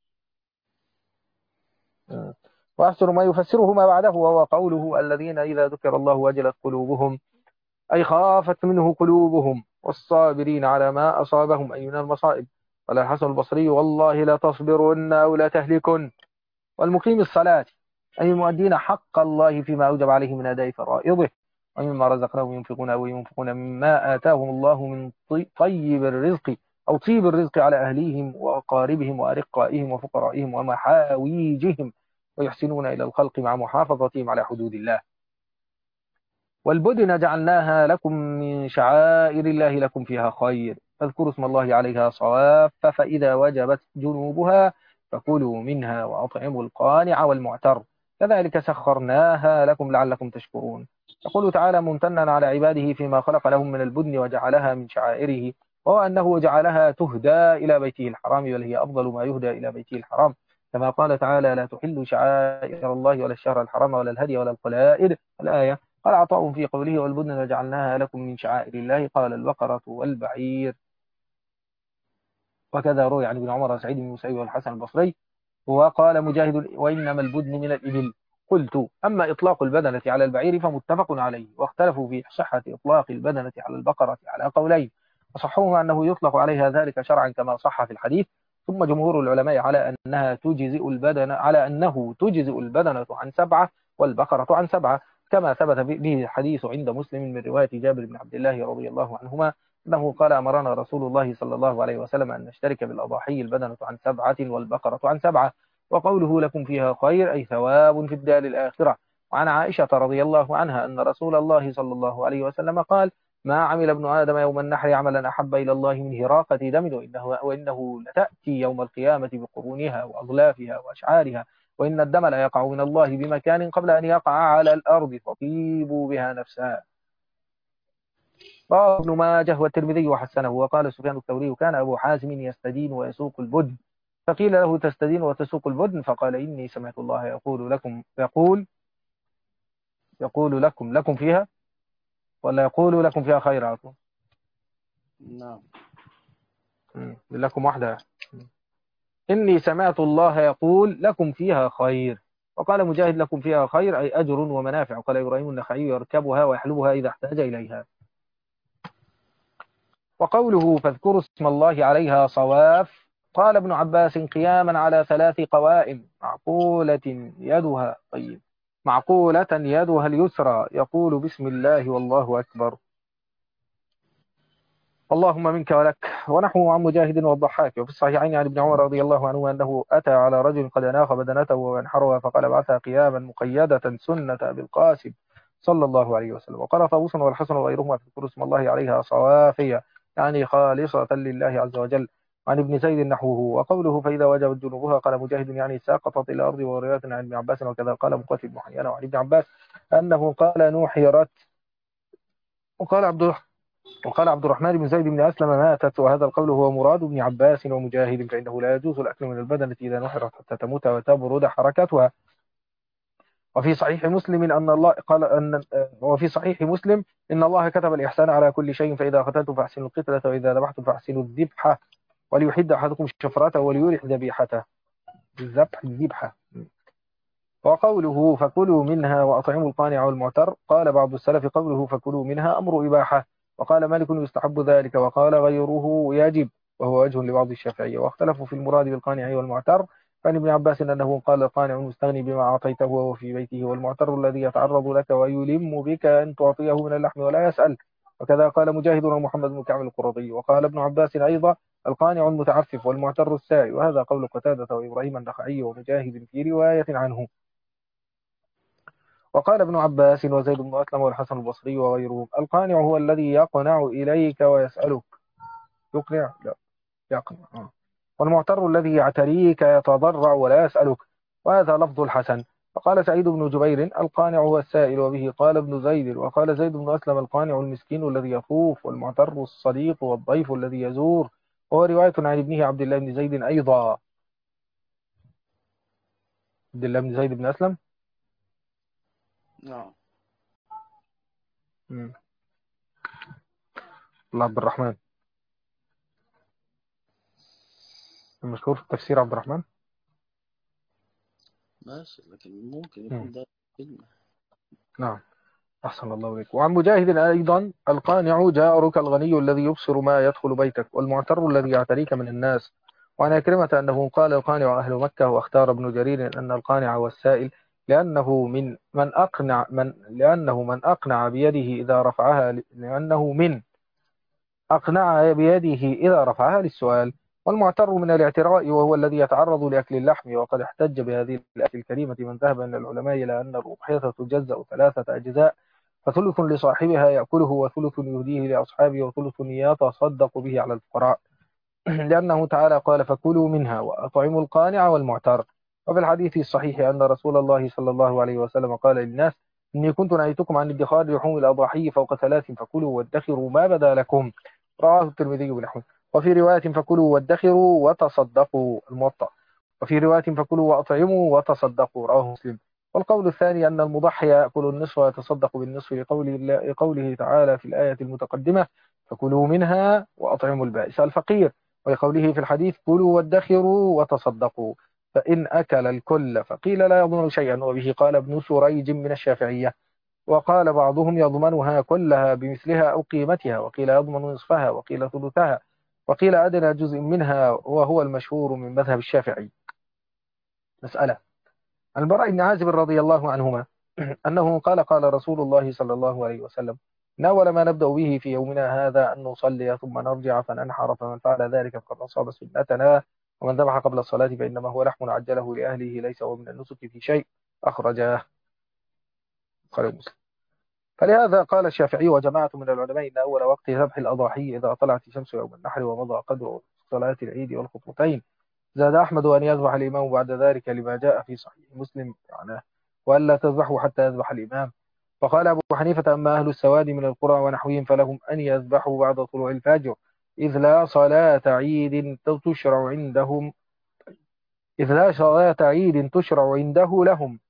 مم. وأحسن ما يفسره ما بعده، وهو قوله الذين إذا ذكر الله وجلت قلوبهم أي خافت منه قلوبهم، والصابرين على ما أصابهم أي من المصائب. قال الحسن البصري والله لا تصبرن أو لا تهلكن. والمقيم الصلاة أي المؤدين حق الله فيما أوجب عليه من أداء فرائضه، ومما رزقناهم ينفقون وينفقون مما آتاهم الله من طيب الرزق أو طيب الرزق على أهليهم وأقاربهم وأرقائهم وفقرائهم ومحاويجهم، ويحسنون إلى الخلق مع محافظتهم على حدود الله. والبدن جعلناها لكم من شعائر الله لكم فيها خير، فاذكروا اسم الله عليها صواف، فإذا وجبت جنوبها فكلوا منها وأطعموا القانع والمعتر، كذلك سخرناها لكم لعلكم تشكرون. يقول تعالى ممتنا على عباده فيما خلق لهم من البدن وجعلها من شعائره، وهو أنه جعلها تهدى إلى بيته الحرام، بل هي أفضل ما يهدى إلى بيته الحرام، كما قال تعالى لا تحل شعائر الله ولا الشهر الحرام ولا الهدي ولا القلائد الآية. قال عطاء في قوله والبدن جعلناها لكم من شعائر الله قال البقرة والبعير. وكذا روي عن ابن عمر وسعيد بن المسيب والحسن البصري. وقال مجاهد وإنما البدن من الإبل. قلت أما إطلاق البدنة على البعير فمتفق عليه، واختلفوا في صحة إطلاق البدنة على البقرة على قولين، وصحهما أنه يطلق عليها ذلك شرعا كما صح في الحديث. ثم جمهور العلماء على أنه تجزئ البدنة عن 7 والبقرة عن 7، كما ثبت به الحديث عند مسلم من رواية جابر بن عبد الله رضي الله عنهما أنه قال أمرنا رسول الله صلى الله عليه وسلم أن نشترك بالأضاحي البدنة عن 7 والبقرة عن 7. وقوله لكم فيها خير أي ثواب في الدار الآخرة. وعن عائشة رضي الله عنها أن رسول الله صلى الله عليه وسلم قال ما عمل ابن آدم يوم النحر عملا أحب إلى الله من هراقة دم، وإنه لتأتي يوم القيامة بقرونها وأغلافها وأشعارها، وإن الدم لا يقع من الله بمكان قبل أن يقع على الأرض فطيبوا بها نفسها. رواه ابن ماجه والترمذي وحسنه. وقال سفيان الثوري كان أبو حازم يستدين ويسوق البدن، فقيل له تستدين وتسوق البدن؟ فقال إني سمعت الله يقول لكم فيها، ولا يقول لكم فيها خير عفوا. نعم. لكم واحدة. إني سمعت الله يقول لكم فيها خير. وقال مجاهد لكم فيها خير أي أجر ومنافع. وقال إبراهيم النخعي يركبها ويحلبها إذا احتاج إليها. وقوله فاذكروا اسم الله عليها صواف، قال ابن عباس قياما على 3 قوائم معقولة يدها اليسرى يقول بسم الله والله أكبر، اللهم منك ولك، ونحو عن مجاهد والضحاك. وفي الصحيحين عن ابن عمر رضي الله عنه أنه أتى على رجل قد أناخ بدنته وانحرها فقال ابعثها قياما مقيدة سنة بالقاسم صلى الله عليه وسلم. وقال طاووس والحسن وغيرهما في اسم الله عليها صوافية، يعني خالصة لله عز وجل. عن ابن زيد نحوه. وقوله فإذا وجبت جنوبها قال مجاهد يعني ساقطت إلى الأرض. ورواية عن ابن عباس وكذا قال مقاتل بن حيان وعن ابن عباس أنه قال نوحرت. وقال عبد الرحمن بن زيد بن أسلم ماتت، وهذا القول هو مراد ابن عباس ومجاهد، فإنه لا يجوز الأكل من البدنة إذا نحرت حتى تموت وتبرد حركتها. وفي صحيح مسلم أن الله قال أن وفي صحيح مسلم إن الله كتب الإحسان على كل شيء، فإذا قتلتم فأحسنوا القتلة وإذا ذبحتم فأحسنوا الذبحة وليحد أحدكم شفرته وليرح ذبيحته. الذبحة. وقوله فكلوا منها وأطعموا القانع والمعتر، قال بعض السلف قوله فكلوا منها أمر إباحة، وقال مالك يستحب ذلك، وقال غيره يجب، وهو وجه لبعض الشافعية. واختلفوا في المراد بالقانع والمعتر، فعن ابن عباس أنه قال القانع المستغني بما أعطيته وهو في بيته، والمعتر الذي يتعرض لك ويلم بك أن تعطيه من اللحم ولا يسأل. وكذا قال مجاهد ومحمد بن كعب القرظي. وقال ابن عباس أيضا القانع المتعفف والمعتر السائل، وهذا قول قتادة وإبراهيم النخعي ومجاهد في رواية عنه. وقال ابن عباس وزيد بن أسلم والحسن البصري وغيرهم القانع هو الذي يقنع إليك ويسألك. يقنع لا يقنع والمعتر الذي يعتريك يتضرع ولا يسألك، وهذا لفظ الحسن. فقال سعيد بن جبير القانع هو السائل، وبه قال ابن زيد. وقال زيد بن أسلم القانع المسكين الذي يطوف، والمعتر الصديق والضيف الذي يزور، وهو رواية عن ابنه عبد الله بن زيد أيضا. عبد الله بن زيد بن أسلم. نعم. الله عبد الرحمن المشهور في تفسير عبد الرحمن. ماشي، لكن ممكن يكون ده كلمة. نعم، أحسن الله إليك. وعن مجاهد أيضا القانع جارك الغني الذي يبصر ما يدخل بيتك، والمعتر الذي يعتريك من الناس. وعن أكرمة أنه قال القانع أهل مكة. واختار ابن جرير أن القانع هو السائل، لأنه من أقنع بيده إذا رفعها للسؤال. والمعتر من الاعتراء وهو الذي يتعرض لأكل اللحم. وقد احتج بهذه الآية الكريمة من ذهب من العلماء إلى أن الأضحية تجزأ 3 أجزاء، فثلث لصاحبها يأكله، وثلث يهديه لأصحابه، وثلث يتصدق به على الفقراء. لأنه تعالى قال فكلوا منها وأطعموا القانع والمعتر. وفي الحديث الصحيح أن رسول الله صلى الله عليه وسلم قال للناس إني كنت نهيتكم عن ادخار لحوم الأضاحي فوق 3 فكلوا وادخروا ما بدا لكم، رواه الترمذي بنحوه. وفي رواية فكلوا وادخروا وتصدقوا، الموطأ. وفي رواية فكلوا وأطعموا وتصدقوا، رواه مسلم. والقول الثاني أن المضحي يأكل النصف ويتصدق بالنصف، لقوله تعالى في الآية المتقدمة فكلوا منها وأطعموا البائس الفقير، ولقوله في الحديث كلوا وادخروا وتصدقوا، فإن أكل الكل فقيل لا يضمن شيئا. وبه قال ابن سريج من الشافعية. وقال بعضهم يضمنها كلها بمثلها أو قيمتها، وقيل يضمن نصفها، وقيل ثلثها، وقيل أدنى جزء منها، وهو المشهور من مذهب الشافعي. مسألة عن البراء بن عازب رضي الله عنهما أنه قال رسول الله صلى الله عليه وسلم إن أول ما نبدأ به في يومنا هذا أن نصلي ثم نرجع فننحر، فمن فعل ذلك فقد أصاب سنتنا، ومن ذبح قبل الصلاة فإنما هو لحم عجله لأهله ليس هو من النسك في شيء، أخرجاه قال مسلم. فلهذا قال الشافعي وجماعة من العلماء إن أول وقت ذبح الأضاحي إذا طلعت الشمس يوم النحر ومضى قدر صلاة العيد والخطبتين. زاد أحمد أن يذبح الإمام بعد ذلك لما جاء في صحيح مسلم معناه، وألا تذبحوا حتى يذبح الإمام. فقال أبو حنيفة أما أهل السواد من القرى ونحوهم فلهم أن يذبحوا بعد طلوع الفجر، إذ لا صلاة عيد تشرع عنده لهم.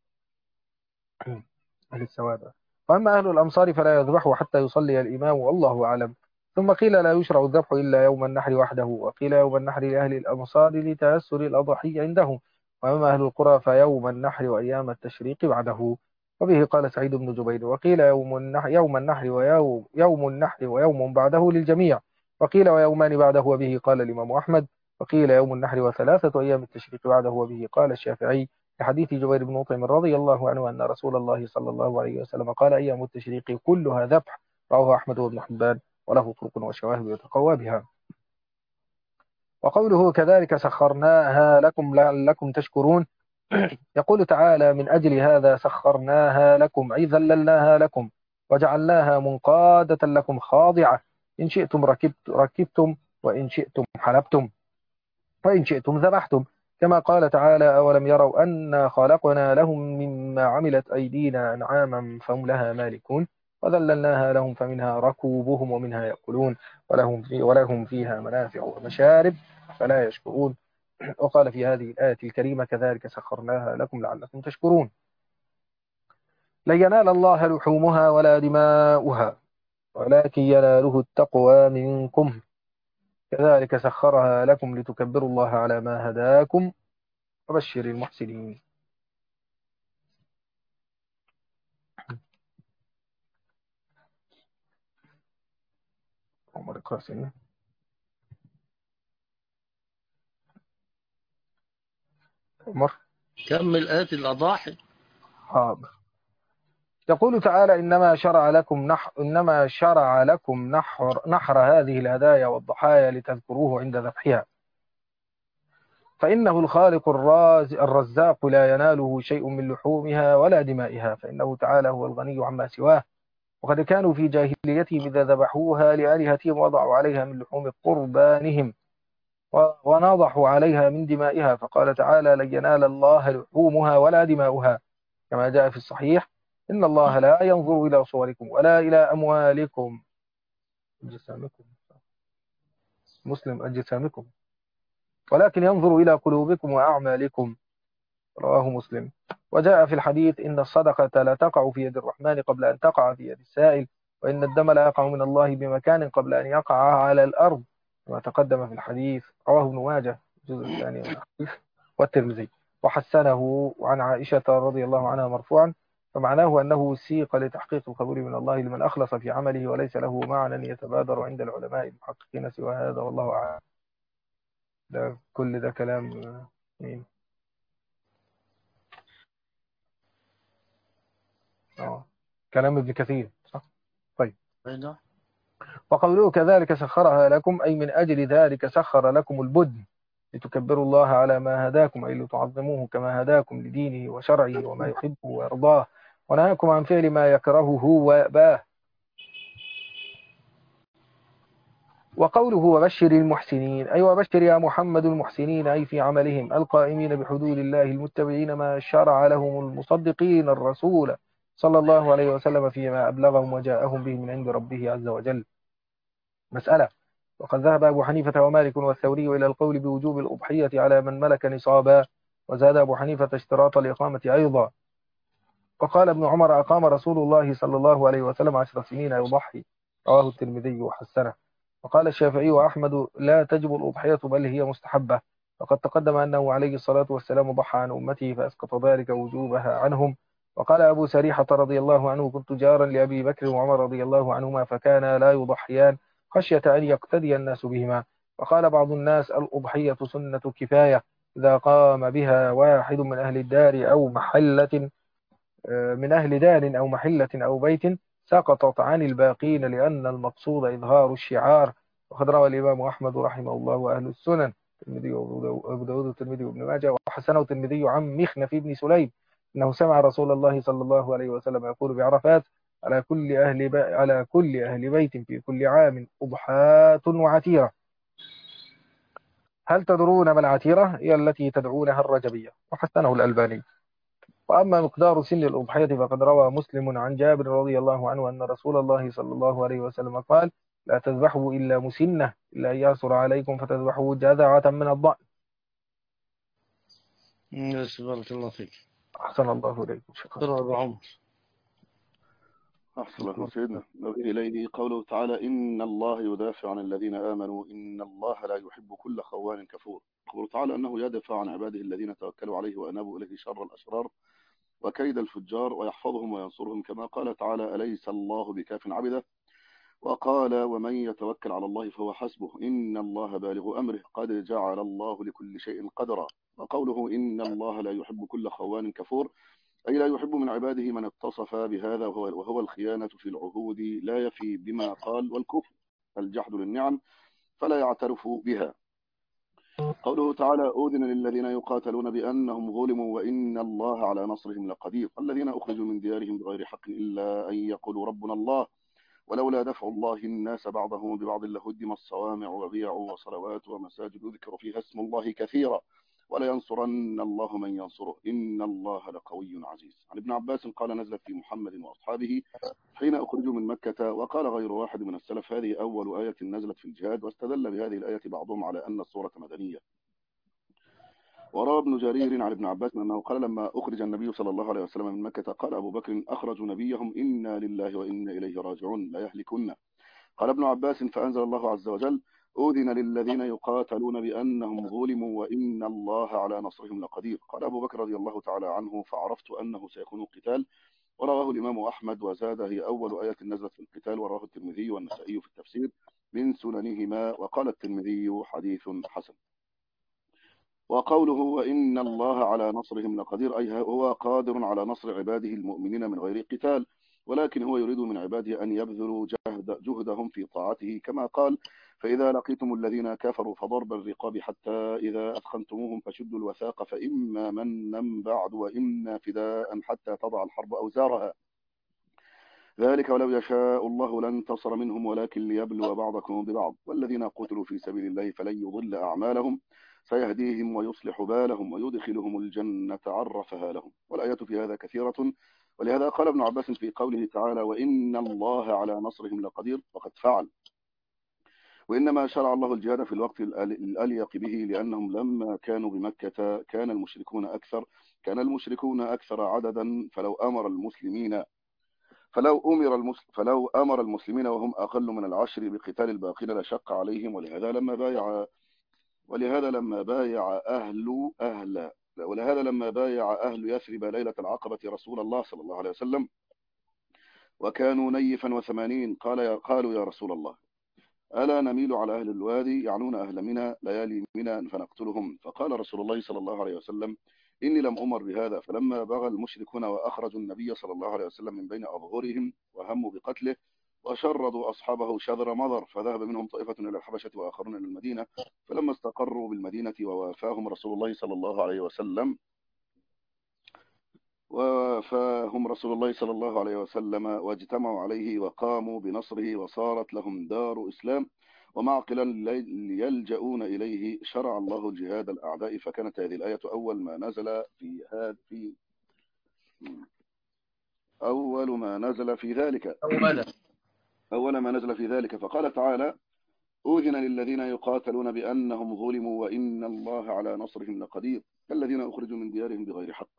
أهل السواد. وأما أهل الأمصار فلا يذبحوا حتى يصلي الإمام، والله أعلم. ثم قيل لا يشرع الذبح إلا يوم النحر وحده، وقيل يوم النحر لأهل الأمصار لتيسر الأضحية عندهم، وأما أهل القرى فيوم النحر وأيام التشريق بعده. وبه قال سعيد بن جبير. وقيل يوم النحر ويوم بعده للجميع، وقيل ويومان بعده وبه قال الإمام أحمد، وقيل يوم النحر وثلاثة أيام التشريق بعده وبه قال الشافعي، لحديث جبير بن مطعم رضي الله عنه أن رسول الله صلى الله عليه وسلم قال أيام التشريق كلها ذبح. رواه أحمد وابن حبان وله طرق وشواهد يتقوى بها. وقوله كذلك سخرناها لكم لعلكم تشكرون، يقول تعالى من أجل هذا سخرناها لكم أي ذللناها لكم وجعلناها منقادة لكم خاضعة، إن شئتم ركبتم وإن شئتم حلبتم وإن شئتم ذبحتم، كما قال تعالى أولم يروا أنا خلقنا لهم مما عملت أيدينا أنعاما فهم لها مالكون وذللناها لهم فمنها ركوبهم ومنها يأكلون ولهم فيها منافع ومشارب فلا يشكرون. وقال في هذه الآية الكريمة كذلك سخرناها لكم لعلكم تشكرون. لن ينال الله لحومها ولا دماؤها ولكن يناله التقوى منكم، كذلك سخرها لكم لتكبروا الله على ما هداكم وبشر المحسنين. عمر القاسم عمر كمل آية الأضاحي. حاضر. يقول تعالى إنما شرع لكم نحر هذه الهدايا والضحايا لتذكروه عند ذبحها، فإنه الخالق الرزاق لا يناله شيء من لحومها ولا دمائها، فإنه تعالى هو الغني عما سواه. وقد كانوا في جاهليتهم إذا ذبحوها لآلهتهم وضعوا عليها من لحوم قربانهم ونضحوا عليها من دمائها، فقال تعالى لن ينال الله لحومها ولا دماؤها، كما جاء في الصحيح إن الله لا ينظر إلى صوركم ولا إلى أموالكم أجسامكم مسلم أجسامكم ولكن ينظر إلى قلوبكم وأعمالكم، رواه مسلم. وجاء في الحديث إن الصدقة لا تقع في يد الرحمن قبل أن تقع في يد السائل، وإن الدم لا يقع من الله بمكان قبل أن يقع على الأرض، كما تقدم في الحديث، رواه ابن ماجه الجزء الثاني من الحديث والترمذي وحسنه عن عائشة رضي الله عنها مرفوعا، فمعناه أنه سيق لتحقيق القبول من الله لمن أخلص في عمله وليس له معنى يتبادر عند العلماء المحققين سوى هذا، والله أعلم. ده كل ده كلام مين؟ كلام ابن كثير صح؟ طيب. أين؟ وقوله كذلك سخرها لكم أي من أجل ذلك سخر لكم البدن لتكبروا الله على ما هداكم أي لتعظموه كما هداكم لدينه وشرعه وما يحبه ويرضاه، ونهاكم عن فعل ما يكرهه ويأباه. وقوله وبشر المحسنين أي وبشر يا محمد المحسنين أي في عملهم القائمين بحدود الله المتبعين ما شرع لهم المصدقين الرسول صلى الله عليه وسلم فيما أبلغهم وجاءهم به من عند ربه عز وجل. مسألة. وقد ذهب أبو حنيفة ومالك والثوري إلى القول بوجوب الأضحية على من ملك نصابا، وزاد أبو حنيفة اشتراط الإقامة أيضا. وقال ابن عمر أقام رسول الله صلى الله عليه وسلم 10 سنين يضحي، رواه الترمذي وحسنه. وقال الشافعي وأحمد لا تجب الأضحية بل هي مستحبة، وقد تقدم أنه عليه الصلاة والسلام ضحى عن أمته فأسقط ذلك وجوبها عنهم. وقال أبو سريحة رضي الله عنه كنت جارا لأبي بكر وعمر رضي الله عنهما فكانا لا يضحيان خشية أن يقتدي الناس بهما. وقال بعض الناس الأضحية سنة كفاية إذا قام بها واحد من أهل الدار أو محلة من أهل دار أو محلة أو بيت سقطت عن الباقين لأن المقصود إظهار الشعار. وقد روى الإمام أحمد رحمه الله وأهل السنن الترمذي وأبو داود والترمذي وابن ماجه وحسنه الترمذي عن مخنف بن سليم أنه سمع رسول الله صلى الله عليه وسلم يقول بعرفات على كل أهل بيت في كل عام أضحاة وعتيرة. هل تدرون ما العتيرة؟ هي التي تدعونها الرجبية، وحسنه الألباني. وأما مقدار سن الأضحية فقد روى مسلم عن جابر رضي الله عنه أن رسول الله صلى الله عليه وسلم قال لا تذبحوا إلا مسنة إلا أن يعثر عليكم فتذبحوا جذعة من الضأن. بارك الله فيك. أحسن الله إليكم. شكرا أبو عمر. أحسن الله سيدنا. نبي إليه قوله تعالى إن الله يدافع عن الذين آمنوا إن الله لا يحب كل خوان كفور. قوله تعالى أنه يدافع عن عباده الذين توكلوا عليه وأنابوا إليه شر الأشرار وكيد الفجار ويحفظهم وينصرهم، كما قال تعالى أليس الله بكاف عبده وقال ومن يتوكل على الله فهو حسبه إن الله بالغ أمره قد جعل الله لكل شيء قدرا. وقوله إن الله لا يحب كل خوان كفور أي لا يحب من عباده من اتصف بهذا وهو الخيانة في العهود لا يفي بما قال، والكفر الجحد للنعم فلا يعترف بها. قوله تعالى أذن للذين يقاتلون بأنهم ظلموا وإن الله على نصرهم لقدير الذين أخرجوا من ديارهم بغير حق إلا أن يقولوا ربنا الله ولولا دفع الله الناس بعضهم ببعض لهدمت صوامع وبيع وصلوات ومساجد يذكر فيها اسم الله كثيرا ولينصرن الله من ينصره إن الله لقوي عزيز. عن ابن عباس قال نزلت في محمد وأصحابه حين أخرجوا من مكة. وقال غير واحد من السلف هذه أول آية نزلت في الجهاد، واستدل بهذه الآية بعضهم على أن السورة مدنية. وروى ابن جرير عن ابن عباس أنه قال لما أخرج النبي صلى الله عليه وسلم من مكة قال أبو بكر أخرجوا نبيهم إنا لله وإنا إليه راجعون لا يهلكن. قال ابن عباس فأنزل الله عز وجل أذن للذين يقاتلون بأنهم ظلموا وإن الله على نصرهم لقدير. قال أبو بكر رضي الله تعالى عنه فعرفت أنه سيكون قتال. ورواه الإمام أحمد وزاد هي أول آية نزلت في القتال. ورواه الترمذي والنسائي في التفسير من سننهما. وقال الترمذي حديث حسن. وقوله وإن الله على نصرهم لقدير أي هو قادر على نصر عباده المؤمنين من غير قتال، ولكن هو يريد من عباده أن يبذلوا جهدهم في طاعته كما قال فإذا لقيتم الذين كفروا فضرب الرقاب حتى إذا أثخنتموهم فشدوا الوثاق فإما منا بعد وإما فداء حتى تضع الحرب أوزارها ذلك ولو يشاء الله لانتصر منهم ولكن ليبلو بعضكم ببعض والذين قتلوا في سبيل الله فلن يضل أعمالهم سيهديهم ويصلح بالهم ويدخلهم الجنة عرفها لهم. والآية في هذا كثيرة، ولهذا قال ابن عباس في قوله تعالى وإن الله على نصرهم لقدير وقد فعل. وإنما شرع الله الجهاد في الوقت الأليق به لأنهم لما كانوا بمكة كان المشركون أكثر عددا فلو أمر المسلمين وهم أقل من العشر بقتال الباقين لشق عليهم. ولهذا لما بايع أهل يثرب ليلة العقبة رسول الله صلى الله عليه وسلم وكانوا نيفا و80 قالوا يا رسول الله ألا نميل على أهل الوادي يعنون أهل منى ليالي منى فنقتلهم؟ فقال رسول الله صلى الله عليه وسلم إني لم أمر بهذا. فلما بغى المشركون وأخرجوا النبي صلى الله عليه وسلم من بين أظهرهم وهموا بقتله وشردوا أصحابه شذر مضر فذهب منهم طائفة إلى الحبشة وآخرون إلى المدينة. فلما استقروا بالمدينة ووافاهم رسول الله صلى الله عليه وسلم واجتمعوا عليه وقاموا بنصره وصارت لهم دار إسلام ومعقلا ليلجؤون إليه شرع الله الجهاد الأعداء. فكانت هذه الآية أول ما نزل في ذلك فقال تعالى أذن للذين يقاتلون بأنهم ظلموا وإن الله على نصرهم لقدير الذين أخرجوا من ديارهم بغير حق.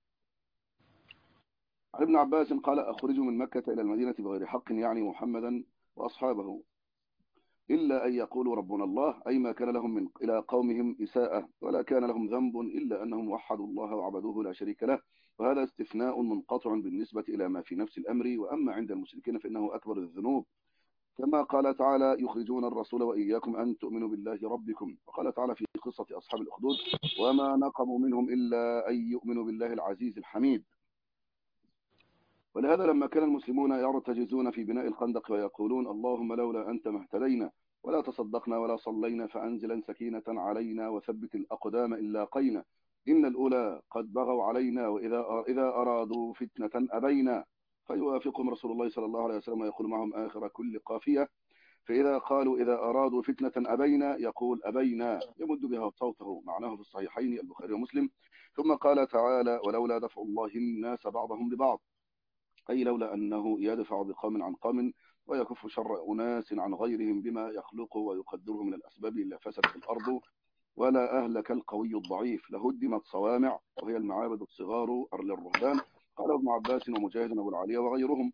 عن ابن عباس قال أخرجوا من مكة إلى المدينة بغير حق يعني محمدا وأصحابه إلا أن يقولوا ربنا الله أي ما كان لهم إلى قومهم إساءة ولا كان لهم ذنب إلا أنهم وحدوا الله وعبدوه لا شريك له. وهذا استثناء منقطع بالنسبة إلى ما في نفس الأمر. وأما عند المشركين فإنه أكبر الذنوب كما قال تعالى يخرجون الرسول وإياكم أن تؤمنوا بالله ربكم. وقال تعالى في قصة أصحاب الأخدود وما نقموا منهم إلا أن يؤمنوا بالله العزيز الحميد. ولهذا لما كان المسلمون يرتجزون في بناء الخندق ويقولون اللهم لولا أنت ما اهتدينا ولا تصدقنا ولا صلينا فأنزلا سكينة علينا وثبت الأقدام إن لاقينا إن الأولى قد بغوا علينا وإذا أرادوا فتنة أبينا فيوافقهم رسول الله صلى الله عليه وسلم ويقول معهم آخر كل قافية فإذا قالوا إذا أرادوا فتنة أبينا يقول أبينا يمد بها صوته معناه في الصحيحين البخاري ومسلم. ثم قال تعالى ولولا دفع الله الناس بعضهم ببعض أي لولا أنه يدفع بقوم عن قوم ويكف شر أناس عن غيرهم بما يخلقه ويقدره من الأسباب إلا فسدت الأرض ولا أهلك القوي الضعيف لهدمت صوامع وهي المعابد الصغار للرهبان. قال ابن عباس ومجاهد وابو العالية وغيرهم.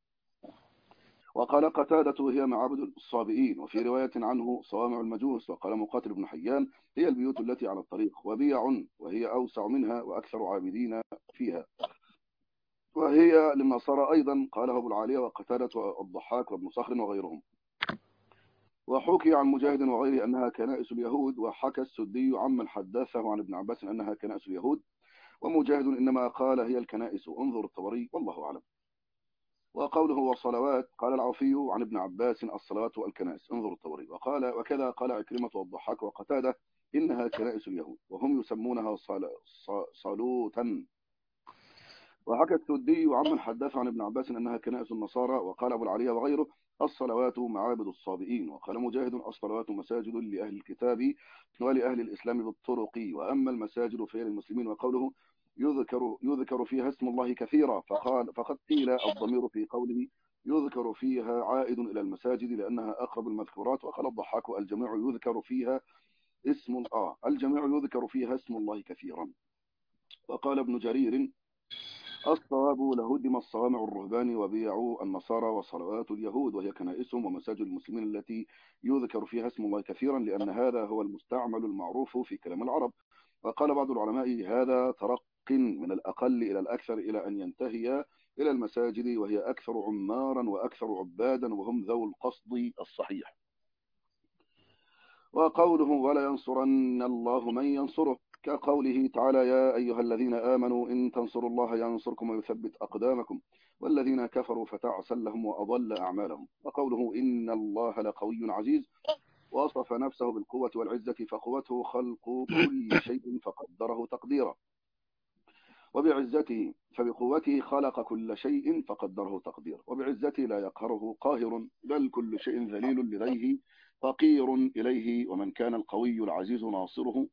وقال قتادة هي معابد الصابئين وفي رواية عنه صوامع المجوس. وقال مقاتل بن حيان هي البيوت التي على الطريق وبيع وهي أوسع منها وأكثر عابدين فيها. وهي للنصارى أيضا، قاله أبو العالية وقتادة والضحاك وابن صخر وغيرهم. وحكي عن مجاهد وغيره أنها كنائس اليهود، وحكى السدي عمن حدثه عن ابن عباس أنها كنائس اليهود، ومجاهد إنما قال هي الكنائس. انظر الطبري والله أعلم. وقوله والصلوات، قال العوفي عن ابن عباس الصلوات والكنائس، انظر الطبري. وكذا قال عكرمة والضحاك وقتادة إنها كنائس اليهود، وهم يسمونها صلوتا. وحكى السدي عمن حدث عن ابن عباس أنها كنائس النصارى، وقال أبو العالية وغيره الصلوات معابد الصابئين. وقال مجاهد الصلوات مساجد لأهل الكتاب ولأهل الإسلام بالطرق، وأما المساجد فهي للمسلمين. وقوله يذكر فيها اسم الله كثيرا، فقد قيل الضمير في قوله يذكر فيها عائد إلى المساجد لأنها أقرب المذكورات. وقال الضحاك الجميع يذكر فيها اسم الله كثيرا. وقال ابن جرير الصواب لهدم الصوامع الرهبان وبيعوا النصارى وصلوات اليهود، وهي كنائسهم ومساجد المسلمين التي يذكر فيها اسم الله كثيرا، لأن هذا هو المستعمل المعروف في كلام العرب. وقال بعض العلماء هذا ترق من الأقل إلى الأكثر إلى أن ينتهي إلى المساجد، وهي أكثر عمارا وأكثر عبادا، وهم ذو القصد الصحيح. وقوله ولا ينصرن الله من ينصره، كقوله تعالى يا أيها الذين آمنوا إن تنصروا الله ينصركم ويثبت أقدامكم، والذين كفروا فتعسا لهم وأضل أعمالهم. وقوله إن الله لقوي عزيز، وصف نفسه بالقوة والعزة، فقوته خلق كل شيء فقدره تقديرا، وبعزته فبقوته خلق كل شيء فقدره تقديرا، وبعزته لا يقهره قاهر، بل كل شيء ذليل لديه فقير إليه. ومن كان القوي العزيز ناصره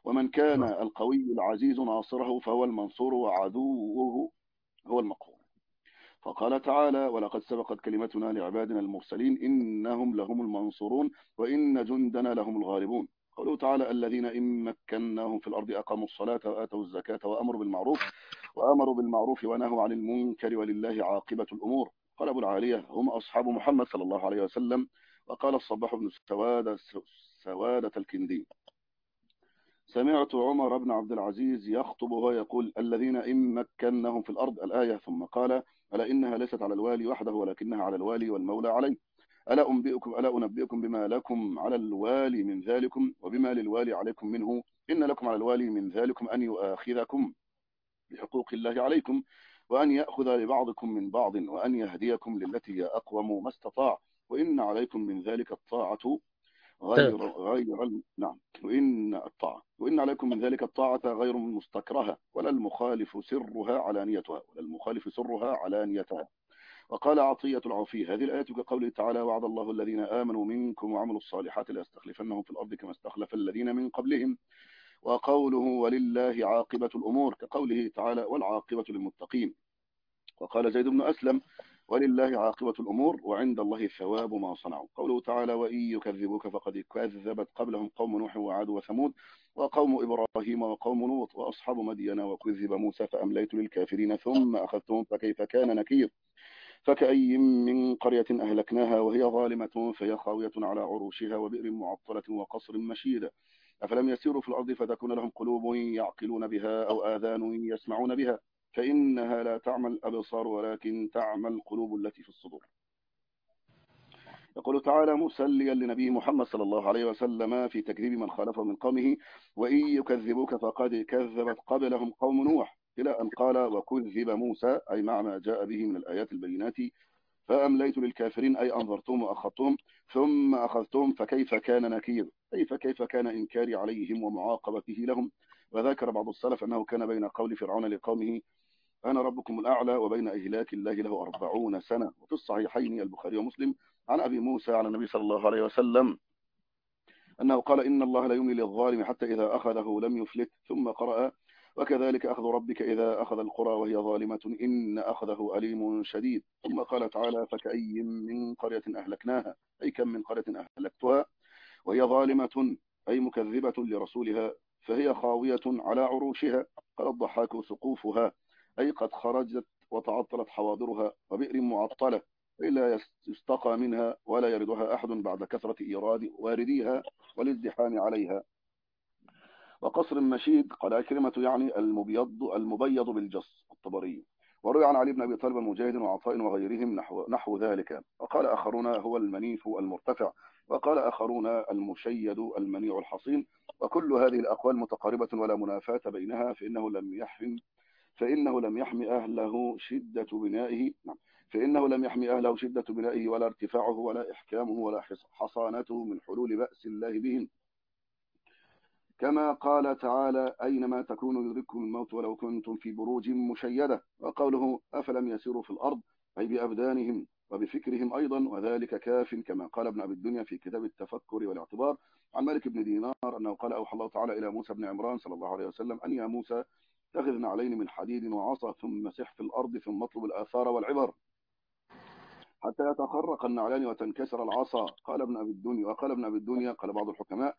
فهو المنصور، وعدوه هو المقهور. فقال تعالى ولقد سبقت كلمتنا لعبادنا المرسلين إنهم لهم المنصورون وإن جندنا لهم الغالبون. قوله تعالى الذين إن مكناهم في الأرض أقاموا الصلاة وآتوا الزكاة وأمروا بالمعروف ونهوا عن المنكر ولله عاقبة الأمور. قال أبو العالية هم أصحاب محمد صلى الله عليه وسلم. وقال الصباح بن سوادة الكندي سمعت عمر بن عبد العزيز يخطب وهو يقول الذين إن مكناهم في الأرض الآية، ثم قال ألا إنها ليست على الوالي وحده ولكنها على الوالي والمولى عليه. ألا أنبئكم بما لكم على الوالي من ذلكم وبما للوالي عليكم منه. إن لكم على الوالي من ذلكم أن يؤاخذكم بحقوق الله عليكم، وأن يأخذ لبعضكم من بعض، وأن يهديكم للتي هي أقوم ما استطاع، وإن عليكم من ذلك الطاعة نعم، وإن عليكم من ذلك الطاعة غير مستكرهة ولا المخالف سرها علانيتها. وقال عطية العوفي هذه الآية كقوله تعالى وعد الله الذين آمنوا منكم وعملوا الصالحات ليستخلفنهم في الأرض كما استخلف الذين من قبلهم. وقوله ولله عاقبة الأمور كقوله تعالى والعاقبة للمتقين. وقال زيد بن أسلم ولله عاقبة الأمور وعند الله ثواب ما صنعوا. قوله تعالى وإن يكذبوك فقد كذبت قبلهم قوم نوح وعاد وثمود وقوم إبراهيم وقوم لوط وأصحاب مدين وكذب موسى فأمليت للكافرين ثم أخذتهم فكيف كان نكير. فكأي من قرية أهلكناها وهي ظالمة فهي خاوية على عروشها وبئر معطلة وقصر مشيد أفلم يسيروا في الأرض فتكون لهم قلوب يعقلون بها أو آذان يسمعون بها فإنها لا تعمى الأبصار ولكن تعمى القلوب التي في الصدور. يقول تعالى مسليا لنبي محمد صلى الله عليه وسلم في تكذيب من خالفه من قومه وإن يكذبوك فقد كذبت قبلهم قوم نوح إلى أن قال وكذب موسى أي مع ما جاء به من الآيات البينات فأمليت للكافرين أي أنظرتهم وأخذتهم ثم أخذتهم فكيف كان نكير أي فكيف كان إنكاري عليهم ومعاقبته لهم. وذكر بعض السلف أنه كان بين قول فرعون لقومه أنا ربكم الأعلى وبين إهلاك الله له 40 سنة. وفي الصحيحين البخاري ومسلم عن أبي موسى على النبي صلى الله عليه وسلم أنه قال إن الله لا يملي للظالم حتى إذا أخذه لم يفلت. ثم قرأ وكذلك أخذ ربك إذا أخذ القرى وهي ظالمة إن أخذه أليم شديد. ثم قال تعالى فكأي من قرية أهلكناها أي كم من قرية أهلكتها وهي ظالمة أي مكذبة لرسولها فهي خاوية على عروشها. قال الضحاك سقوفها أي قد خرجت وتعطلت حواضرها وبئر معطلة أي لا يستقى منها ولا يردها أحد بعد كثرة إيراد وارديها والازدحام عليها. وقصر مشيد قال عكرمة يعني المبيض بالجص الطبري. وروي عن علي بن أبي طالب مجاهد وعطاء وغيرهم نحو ذلك. وقال آخرون هو المنيف المرتفع، وقال آخرون المشيد المنيع الحصين. وكل هذه الأقوال متقاربة ولا منافاة بينها، فإنه لم يحمي أهله شدة بنائه ولا ارتفاعه ولا إحكامه ولا حصانته من حلول بأس الله بهم، كما قال تعالى: أينما تكونوا يدرككم الموت ولو كنتم في بروج مشيدة. وقوله: أفلم يسيروا في الأرض، أي بأبدانهم وبفكرهم أيضا، وذلك كاف، كما قال ابن أبي الدنيا في كتاب التفكر والاعتبار عن مالك بن دينار أنه قال: أوحى الله تعالى إلى موسى بن عمران صلى الله عليه وسلم أن يا موسى اتخذ نعلين من حديد وعصا، ثم سح في الأرض، ثم اطلب الآثار والعبر حتى يتخرق النعلان وتنكسر العصا. وقال ابن أبي الدنيا قال بعض الحكماء: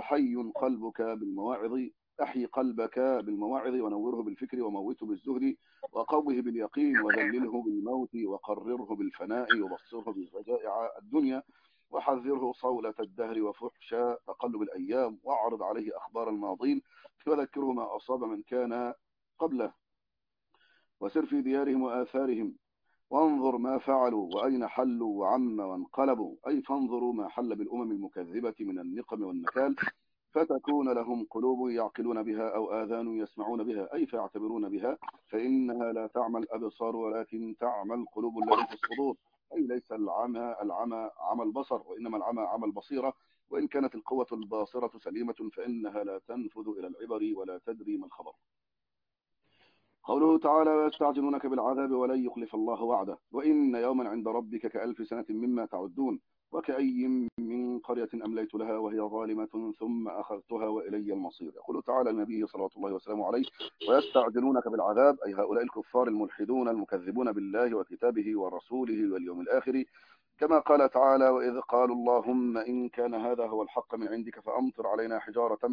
أحي قلبك بالمواعظ ونوره بالفكر وموته بالزهد وقوه باليقين وذلله بالموت وقرره بالفناء وبصره بفجائع الدنيا وحذره صولة الدهر وفحش تقلب الأيام واعرض عليه أخبار الماضين وذكره ما أصاب من كان قبله وسر في ديارهم وآثارهم وانظر ما فعلوا وأين حلوا وعم وانقلبوا، أي فانظروا ما حل بالأمم المكذبة من النقم والنكال، فتكون لهم قلوب يعقلون بها أو آذان يسمعون بها، أي فيعتبرون بها، فإنها لا تعمى الأبصار ولكن تعمى القلوب التي في الصدور، أي ليس العمى عمى البصر، وإنما العمى عمى البصيرة. وإن كانت القوة الباصرة سليمة فإنها لا تنفذ إلى العبر ولا تدري ما الخبر. قوله تعالى: ويستعجلونك بالعذاب ولن يخلف الله وعده، وإن يوما عند ربك كألف سنة مما تعدون، وكأي من قرية أمليت لها وهي ظالمة ثم أخذتها وإلي المصير. يقول تعالى لنبيه صلوات الله وسلامه عليه: ويستعجلونك بالعذاب، أي هؤلاء الكفار الملحدون المكذبون بالله وكتابه ورسوله واليوم الآخر، كما قال تعالى: وإذ قالوا اللهم إن كان هذا هو الحق من عندك فأمطر علينا حجارة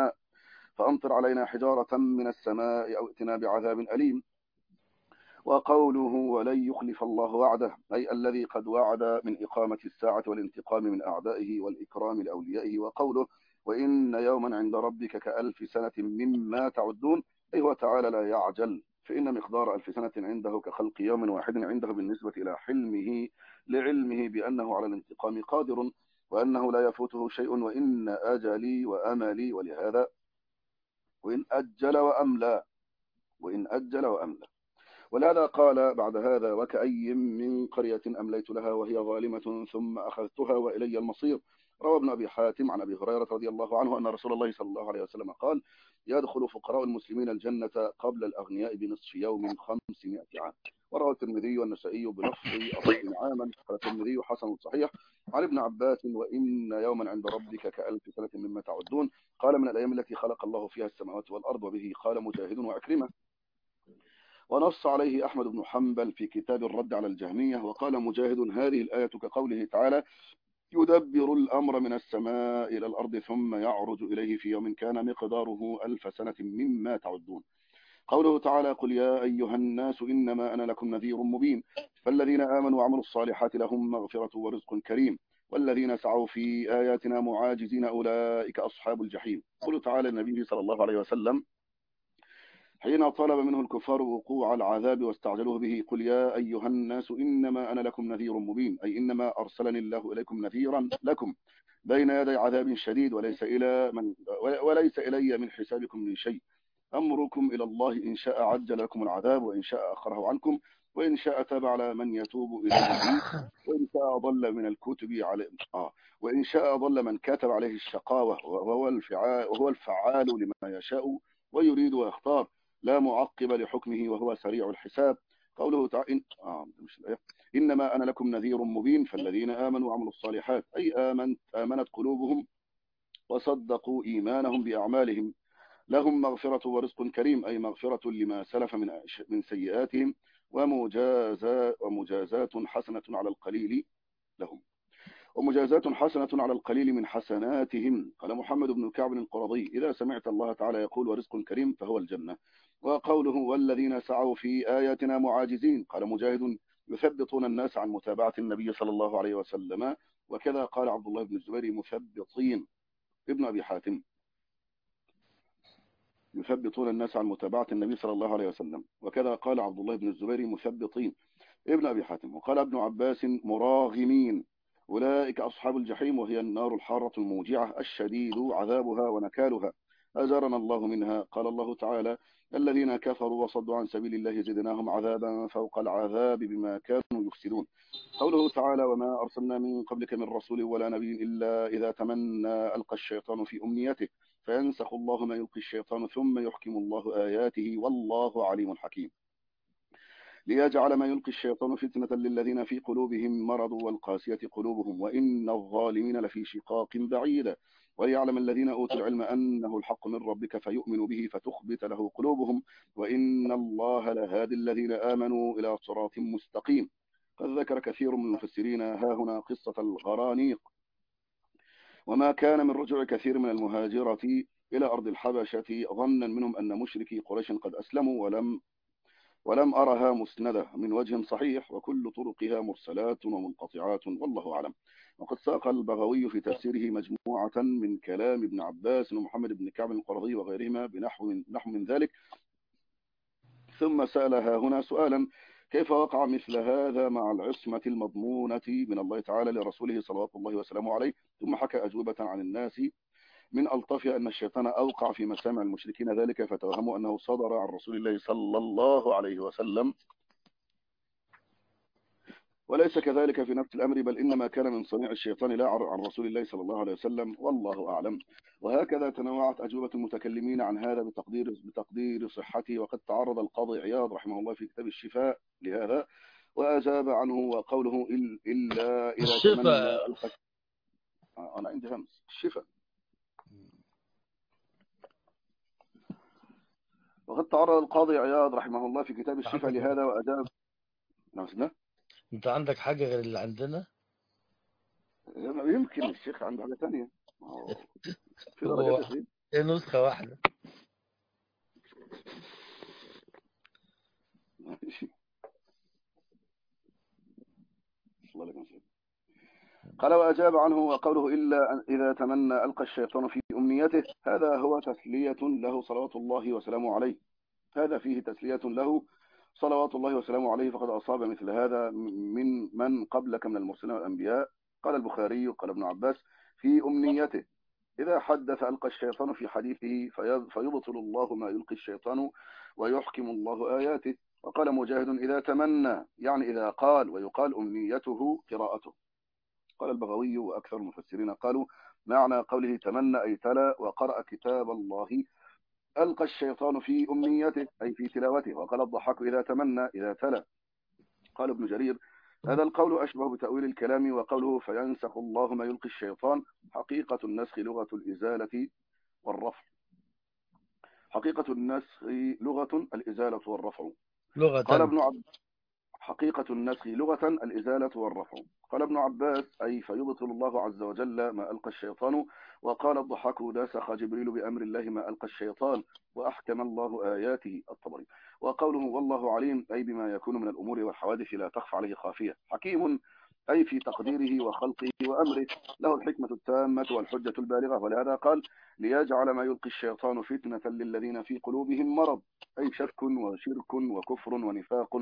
من السماء أو ائتنا بعذاب أليم. وقوله: ولن يخلف الله وعده، أي الذي قد وعد من إقامة الساعة والانتقام من أعدائه والإكرام لأوليائه. وقوله: وإن يوما عند ربك كألف سنة مما تعدون، أي هو تعالى لا يعجل، فإن مقدار 1000 سنة عنده كخلق يوم واحد عنده بالنسبة إلى حلمه لعلمه بأنه على الانتقام قادر وأنه لا يفوته شيء، وإن أجلي وأملي، ولهذا وإن أجل وأملى. ولهذا قال بعد هذا: وكأي من قرية أمليت لها وهي ظالمة ثم أخذتها وإلي المصير. روى ابن أبي حاتم عن أبي هريرة رضي الله عنه أن رسول الله صلى الله عليه وسلم قال: يدخل فقراء المسلمين الجنة قبل الأغنياء بنصف يوم 500 عام. وروى الترمذي والنسائي بلفظ 40 عاما. قال الترمذي: حسن صحيح. عن ابن عباس: وإن يوما عند ربك كألف سنة مما تعدون، قال: من الأيام التي خلق الله فيها السماوات والأرض. وبه قال مجاهد وعكرمة. ونص عليه أحمد بن حنبل في كتاب الرد على الجهمية. وقال مجاهد: هذه الآية كقوله تعالى: يدبر الأمر من السماء إلى الأرض ثم يعرج إليه في يوم كان مقداره 1000 سنة مما تعدون. قوله تعالى: قل يا أيها الناس إنما أنا لكم نذير مبين، فالذين آمنوا وعملوا الصالحات لهم مغفرة ورزق كريم، والذين سعوا في آياتنا معاجزين أولئك أصحاب الجحيم. قوله تعالى النبي صلى الله عليه وسلم حين طلب منه الكفار وقوع العذاب واستعجلوه به: قل يا أيها الناس إنما أنا لكم نذير مبين، أي إنما أرسلني الله إليكم نذيرا لكم بين يدي عذاب شديد وليس إلي من حسابكم من شيء. أمركم إلى الله، إن شاء عجل لكم العذاب وإن شاء أخره عنكم وإن شاء تاب على من يتوب إليه وإن شاء ضل من الكتب عليه وإن شاء ضل من كتب عليه الشقاوة وهو الفعال لما يشاء ويريد ويختار، لا معقب لحكمه وهو سريع الحساب. قوله تعالى: إنما أنا لكم نذير مبين، فالذين آمنوا وعملوا الصالحات، أي آمنت قلوبهم وصدقوا إيمانهم بأعمالهم، لهم مغفرة ورزق كريم، أي مغفرة لما سلف من سيئاتهم ومجازات حسنة على القليل لهم ومجازات حسنة على القليل من حسناتهم. قال محمد بن كعب القرظي: إذا سمعت الله تعالى يقول ورزق كريم فهو الجنة. وقوله: والذين سعوا في آياتنا معاجزين، قال مجاهد: يثبطون الناس عن متابعة النبي صلى الله عليه وسلم. وكذا قال عبد الله بن الزبير: مثبطين. ابن أبي حاتم: يثبطون الناس عن متابعة النبي صلى الله عليه وسلم. وكذا قال عبد الله بن الزبير مثبطين ابن أبي حاتم. وقال ابن عباس مراغمين. أولئك أصحاب الجحيم، وهي النار الحارة الموجعة الشديد عذابها ونكالها، أجرنا الله منها. قال الله تعالى: الذين كفروا وصدوا عن سبيل الله زدناهم عذابا فوق العذاب بما كانوا يفسدون. قوله تعالى: وما أرسلنا من قبلك من رسول ولا نبي إلا إذا تمنى ألقى الشيطان في أمنيته فينسخ الله ما يلقي الشيطان ثم يحكم الله آياته والله عليم حكيم. ليجعل ما يلقي الشيطان فتنة للذين في قلوبهم مرض والقاسية قلوبهم وإن الظالمين لفي شقاق بعيد، وليعلم الذين أوتوا العلم أنه الحق من ربك فيؤمنوا به فتخبت له قلوبهم وإن الله لهادي الذين آمنوا إلى صراط مستقيم. قد ذكر كثير من المفسرين ها هنا قصة الغرانيق، وما كان من رجوع كثير من المهاجرة إلى أرض الحبشة ظنا منهم أن مشركي قريش قد أسلموا، ولم أرها مسندة من وجه صحيح، وكل طرقها مرسلات ومنقطعات والله أعلم. وقد ساق البغوي في تفسيره مجموعة من كلام ابن عباس ومحمد بن كعب القرظي وغيرهما بنحو من ذلك، ثم سألها هنا سؤالا: كيف وقع مثل هذا مع العصمة المضمونة من الله تعالى لرسوله صلوات الله وسلامه عليه؟ ثم حكى أجوبة عن الناس من ألطفها أن الشيطان أوقع في مسامع المشركين ذلك فتوهموا أنه صدر عن رسول الله صلى الله عليه وسلم، وليس كذلك في نفس الأمر، بل إنما كان من صنيع الشيطان لا عن رسول الله صلى الله عليه وسلم والله أعلم. وهكذا تنوعت أجوبة المتكلمين عن هذا بتقدير صحته. وقد تعرض القاضي عياض رحمه الله في كتاب الشفاء لهذا وأجاب عنه وقوله إلا إذا تمنى أنا عندي همس الشفاء. وقد تعرض القاضي عياض رحمه الله في كتاب الشفاء لهذا وأجاب. نعم. انت عندك حاجة غير اللي عندنا؟ يمكن الشيخ عنده حاجة ثانية. في هو درجات هي نسخة واحدة. قال وأجاب عنه وقوله إلا إذا تمنى ألقى الشيطان في أمنيته، هذا هو تسلية له صلوات الله وسلامه عليه. هذا فيه تسلية له صلوات الله وسلامه عليه، فقد أصاب مثل هذا من قبلك من المرسلين والأنبياء. قال البخاري قال ابن عباس في أمنيته: إذا حدث ألقى الشيطان في حديثه فيبطل الله ما يلقي الشيطان ويحكم الله آياته. وقال مجاهد إذا تمنى يعني إذا قال، ويقال أمنيته قراءته. قال البغوي وأكثر المفسرين قالوا معنى قوله تمنى أي تلا وقرأ كتاب الله ألقى الشيطان في أمنيته أي في تلاوته. وقال الضحاك إذا تمنى إذا تلا. قال ابن جرير هذا القول أشبه بتأويل الكلام. وقوله فينسخ الله ما يلقي الشيطان حقيقة النسخ لغة الإزالة والرفع. حقيقة النسخ لغة الإزالة والرفع. قال ابن عباس حقيقة النسخ لغة الإزالة والرفع. قال ابن عباس أي فيبطل الله عز وجل ما ألقى الشيطان. وقال الضحاك نسخ جبريل بأمر الله ما ألقى الشيطان وأحكم الله آياته. الطبري. وقوله والله عليم أي بما يكون من الأمور والحوادث لا تخفى عليه خافية. حكيم أي في تقديره وخلقه وأمره، له الحكمة التامة والحجة البالغة. ولهذا قال ليجعل ما يلقي الشيطان فتنة للذين في قلوبهم مرض أي شك وشرك وكفر ونفاق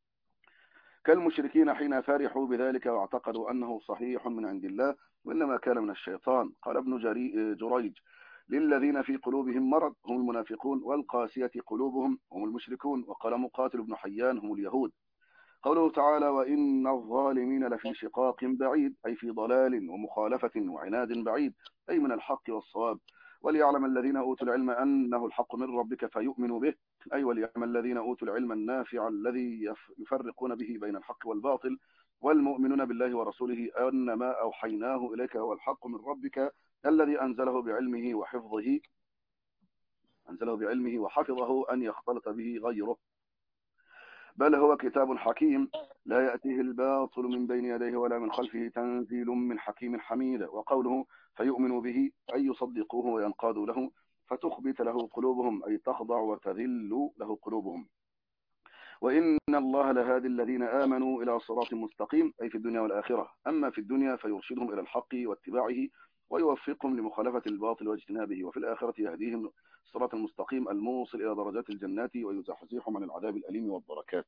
كالمشركين حين فرحوا بذلك واعتقدوا أنه صحيح من عند الله وإنما كان من الشيطان. قال ابن جريج للذين في قلوبهم مرض هم المنافقون والقاسية قلوبهم هم المشركون. وقال مقاتل بن حيان هم اليهود. قوله تعالى وإن الظالمين لفي شقاق بعيد أي في ضلال ومخالفة وعناد بعيد أي من الحق والصواب. وليعلم الذين أوتوا العلم أنه الحق من ربك فيؤمنوا به أي وليعلم الذين أوتوا العلم النافع الذي يفرقون به بين الحق والباطل والمؤمنون بالله ورسوله أن ما أوحيناه إليك هو الحق من ربك الذي أنزله بعلمه وحفظه أن يختلط به غيره بل هو كتاب حكيم لا يأتيه الباطل من بين يديه ولا من خلفه تنزيل من حكيم حميد. وقوله فيؤمنوا به أي يصدقوه وينقادوا له فتخبت له قلوبهم أي تخضع وتذل له قلوبهم. وإن الله لهادي الذين آمنوا إلى صراط مستقيم أي في الدنيا والآخرة. أما في الدنيا فيرشدهم إلى الحق واتباعه ويوفقهم لمخالفة الباطل واجتنابه، وفي الآخرة يهديهم الصراط المستقيم الموصل إلى درجات الجنات ويزحزحهم عن العذاب الأليم والدركات.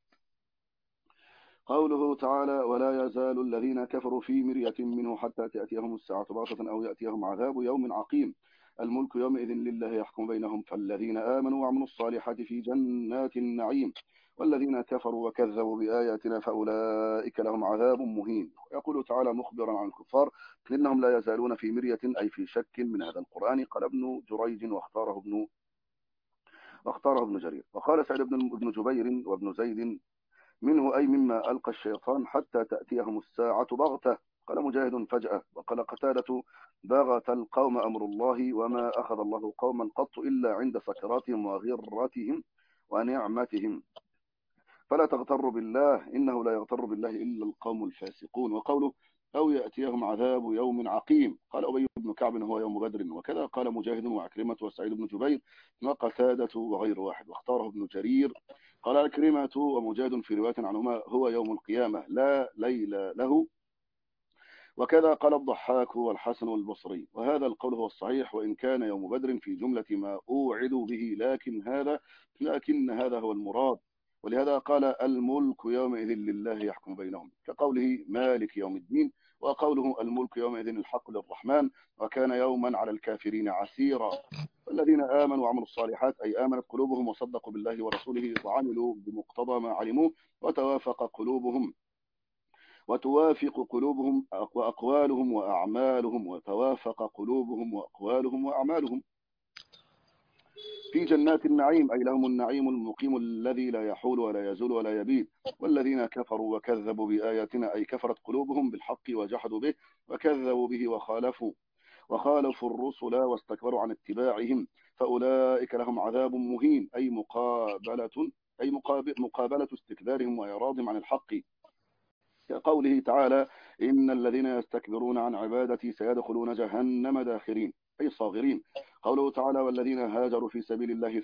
قوله تعالى: ولا يزال الذين كفروا في مرية منه حتى تأتيهم الساعة بغتة أو يأتيهم عذاب يوم عقيم. الملك يومئذ لله يحكم بينهم، فالذين آمنوا وعملوا الصالحات في جنات النعيم، والذين كفروا وكذبوا بآياتنا فأولئك لهم عذاب مهين. يقول تعالى مخبرا عن الكفار: إنهم لا يزالون في مرية أي في شك من هذا القرآن. قال ابن جريج واختاره ابن جرير. وقال سعيد بن جبير وابن زيد: منه أي مما ألقى الشيطان حتى تأتيهم الساعة بغتة. قال مجاهد: فجأة. وقال قتادة: بغت القوم أمر الله، وما أخذ الله قوما قط إلا عند سكراتهم وغرتهم ونعمتهم، فلا تغتروا بالله إنه لا يغتر بالله إلا القوم الفاسقون. وقوله: أو يأتيهم عذاب يوم عقيم. قال أبي بن كعب: هو يوم بدر. وكذا قال مجاهد وعكرمة وسعيد بن جبير وقتادة وغير واحد، واختاره ابن جرير. قال عكرمة ومجاهد في رواية عنهما: هو يوم القيامة لا ليل له. وكذا قال الضحاك والحسن والبصري، وهذا القول هو الصحيح، وإن كان يوم بدر في جملة ما أوعدوا به، لكن هذا هو المراد. ولهذا قال: الملك يومئذ لله يحكم بينهم، كقوله مالك يوم الدين، وقوله الملك يومئذ الحق للرحمن، وكان يوما على الكافرين عسيرا. والذين آمنوا وعملوا الصالحات أي آمنت قلوبهم وصدقوا بالله ورسوله وعملوا بمقتضى ما علموا، وتوافق قلوبهم وأقوالهم وأعمالهم في جنات النعيم، أي لهم النعيم المقيم الذي لا يحول ولا يزول ولا يبيد. والذين كفروا وكذبوا بآياتنا أي كفرت قلوبهم بالحق وجحدوا به وكذبوا به وخالفوا الرسل واستكبروا عن اتباعهم، فأولئك لهم عذاب مهين، أي مقابلة استكبارهم وإعراضهم عن الحق، كقوله تعالى: إن الذين يستكبرون عن عبادتي سيدخلون جهنم داخرين، أي صاغرين. قوله تعالى: والذين هاجروا في سبيل الله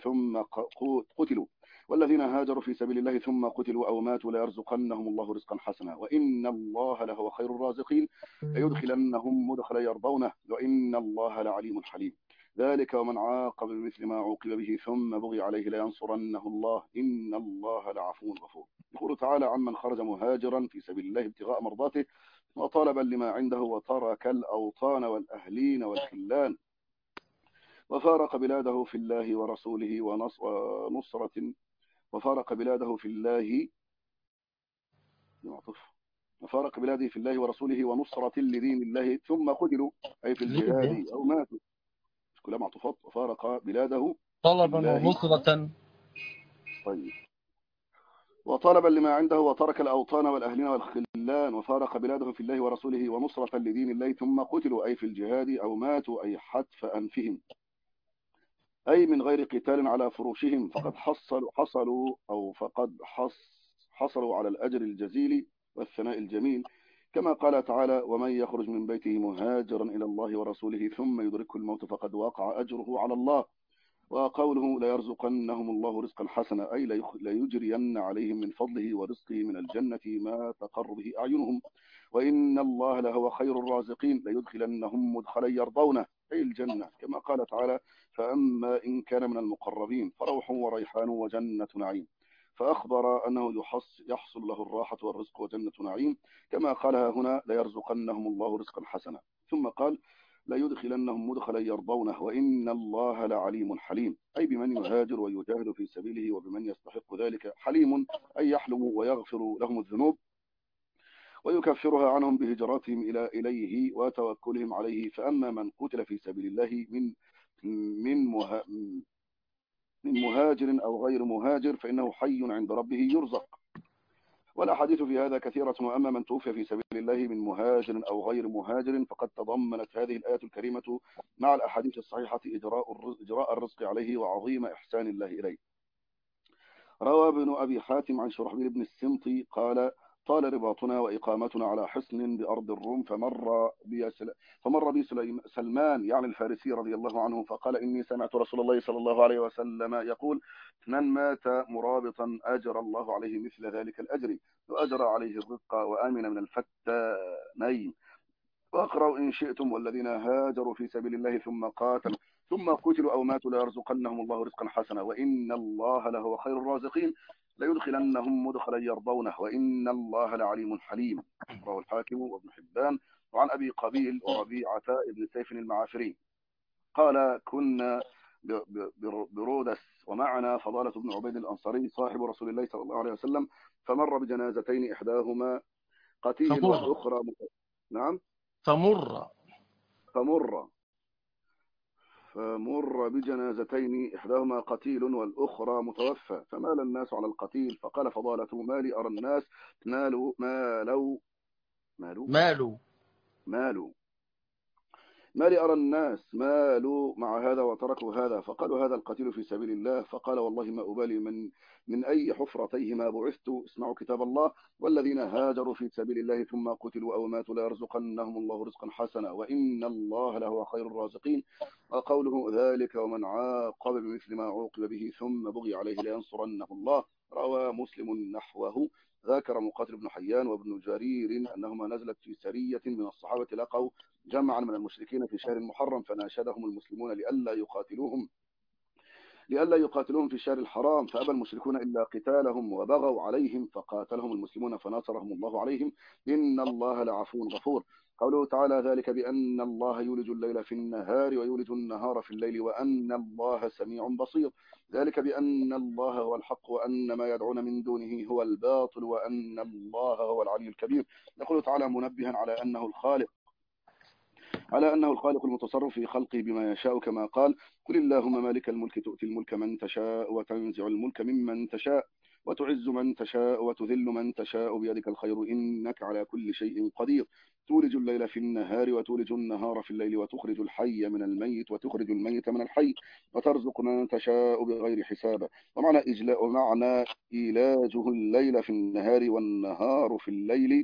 ثم قتلوا أو ماتوا ليرزقنهم الله رزقا حسنا، وإن الله لهو خير الرازقين، ليدخلنهم مدخلا يرضونه، وإن الله لعليم حليم. ذلك ومن عاقب بمثل ما عوقب به ثم بغي عليه لينصرنه الله إن الله لعفو غفور. يقول تعالى عمن خرج مهاجرا في سبيل الله ابتغاء مرضاته وطلبا لما عنده وترك الأوطان والأهلين والخلان وفارق بلاده في الله ورسوله وفارق بلاده في الله ورسوله ونصرة لدين الله ثم قتلوا أي في الجهاد أو ماتوا، كلها معطوفات. وفارق بلاده طلبا ونصرة. طيب. وطلبا لما عنده وترك الأوطان والأهلين والخلان وفارق بلاده في الله ورسوله ونصرة لدين الله ثم قتلوا أي في الجهاد أو ماتوا أي حتف أنفهم، أي من غير قتال على فروشهم، فقد حصلوا على الأجر الجزيل والثناء الجميل، كما قال تعالى: ومن يخرج من بيته مهاجرا إلى الله ورسوله ثم يدركه الموت فقد وقع أجره على الله. وقوله: ليرزقنهم الله رزقا حسنا أي ليجرين عليهم من فضله ورزقه من الجنة ما تقر به أعينهم، وإن الله لهو خير الرازقين، ليدخلنهم مدخلا يرضونه أي الجنة، كما قال تعالى: فأما إن كان من المقربين فروح وريحان وجنة نعيم، فأخبر أنه يحصل له الراحة والرزق وجنة نعيم، كما قالها هنا: ليرزقنهم الله رزقا حسنا، ثم قال: ليدخلنهم مدخلا يرضونه وإن الله لعليم حليم، أي بمن يهاجر ويجاهد في سبيله وبمن يستحق ذلك. حليم أي يحلم ويغفر لهم الذنوب ويكفرها عنهم بهجراتهم إليه وتوكلهم عليه. فأما من قتل في سبيل الله من مهاجر أو غير مهاجر فإنه حي عند ربه يرزق. والأحاديث في هذا كثيرة. وأما من توفي في سبيل الله من مهاجر أو غير مهاجر فقد تضمنت هذه الآية الكريمة مع الأحاديث الصحيحة إجراء الرزق عليه وعظيم إحسان الله إليه. روى ابن أبي حاتم عن شرحبيل بن السمطي قال: طال رباطنا وإقامتنا على حصن بأرض الروم، فمر بي سلمان يعني الفارسي رضي الله عنه، فقال: إني سمعت رسول الله صلى الله عليه وسلم يقول: من مات مرابطا أجر الله عليه مثل ذلك الأجر، وأجر عليه الرزق وآمن من الفتانين. واقرأوا إن شئتم والذين هاجروا في سبيل الله ثم قتلوا أو ماتوا ليرزقنهم الله رزقا حسنا وإن الله لهو خير الرازقين ليدخلنهم مدخلا يرضونه وإن الله لعليم حليم. رواه الحاكم وابن حبان. وعن أبي قبيل وربيعة بن سيف المعافري قال كنا برودس ومعنا فضالة بن عبيد الأنصاري صاحب رسول الله صلى الله عليه وسلم فمر بجنازتين إحداهما قتيل والأخرى نعم فمر بجنازتين إحداهما قتيل والأخرى متوفى فمال الناس على القتيل فقال فضالة ما لي أرى الناس ما لي أرى الناس مالوا مع هذا وتركوا هذا فقالوا هذا القتيل في سبيل الله فقال والله ما أبالي من أي حفرتيهما بعثت اسمعوا كتاب الله والذين هاجروا في سبيل الله ثم قتلوا أو ماتوا ليرزقنهم الله رزقا حسنا وإن الله لهو خير الرازقين وقوله ذلك ومن عاقب بمثل ما عوقب به ثم بغي عليه لينصرنه الله. روى مسلم نحوه. ذكر مقاتل بن حيان وابن جرير أنهما نزلت في سرية من الصحابة لقوا جمعا من المشركين في شهر المحرم فناشدهم المسلمون لئلا يقاتلوهم في الشهر الحرام فأبى المشركون إلا قتالهم وبغوا عليهم فقاتلهم المسلمون فناصرهم الله عليهم إن الله لعفو غفور. قوله تعالى ذلك بأن الله يولج الليل في النهار ويولج النهار في الليل وأن الله سميع بصير. ذلك بأن الله هو الحق وأن ما يدعون من دونه هو الباطل وأن الله هو العلي الكبير. يقول تعالى منبها على أنه الخالق المتصرف في خلقه بما يشاء كما قال قل اللهم مالك الملك تؤتي الملك من تشاء وتنزع الملك ممن تشاء وتعز من تشاء وتذل من تشاء بيدك الخير إنك على كل شيء قدير تولج الليل في النهار وتولج النهار في الليل وتخرج الحي من الميت وتخرج الميت من الحي وترزق من تشاء بغير حساب. ومعنى إيلاجه الليل في النهار والنهار في الليل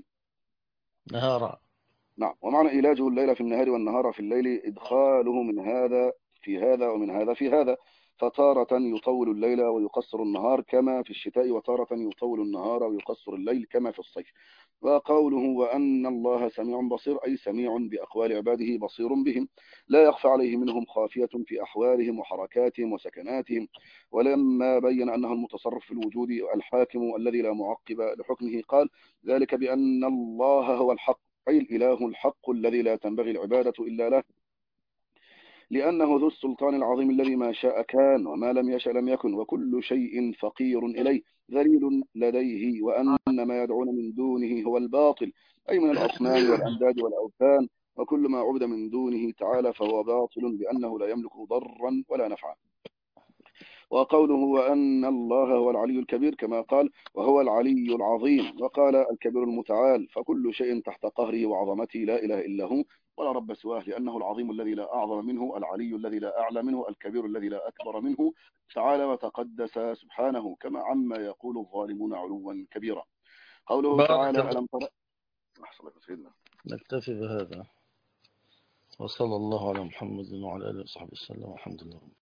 نعم. ومعنى إيلاجه الليل في النهار والنهار في الليل إدخاله من هذا في هذا ومن هذا في هذا فتارة يطول الليل ويقصر النهار كما في الشتاء وتارة يطول النهار ويقصر الليل كما في الصيف. وقوله وأن الله سميع بصير أي سميع بأقوال عباده بصير بهم لا يخفى عليه منهم خافية في أحوالهم وحركاتهم وسكناتهم. ولما بين أنه المتصرف في الوجود الحاكم الذي لا معقب لحكمه قال ذلك بأن الله هو الحق أي الإله الحق الذي لا تنبغي العبادة إلا له لأنه ذو السلطان العظيم الذي ما شاء كان وما لم يشأ لم يكن وكل شيء فقير إليه ذليل لديه وأن ما يدعون من دونه هو الباطل أي من الأصنام والأنداد والأوثان وكل ما عبد من دونه تعالى فهو باطل لأنه لا يملك ضرا ولا نفعا. وقوله وأن الله هو العلي الكبير كما قال وهو العلي العظيم وقال الكبير المتعال فكل شيء تحت قهره وعظمته لا إله إلا هو ولا رب سواه لأنه العظيم الذي لا أعظم منه العلي الذي لا أعلى منه الكبير الذي لا أكبر منه تعالى وتقدس سبحانه كما عما يقول الظالمون علوا كبيرا. قوله تعالى ألم تر نكتفي بهذا وصلى الله على محمد وعلى آله وصحبه وسلم والحمد لله.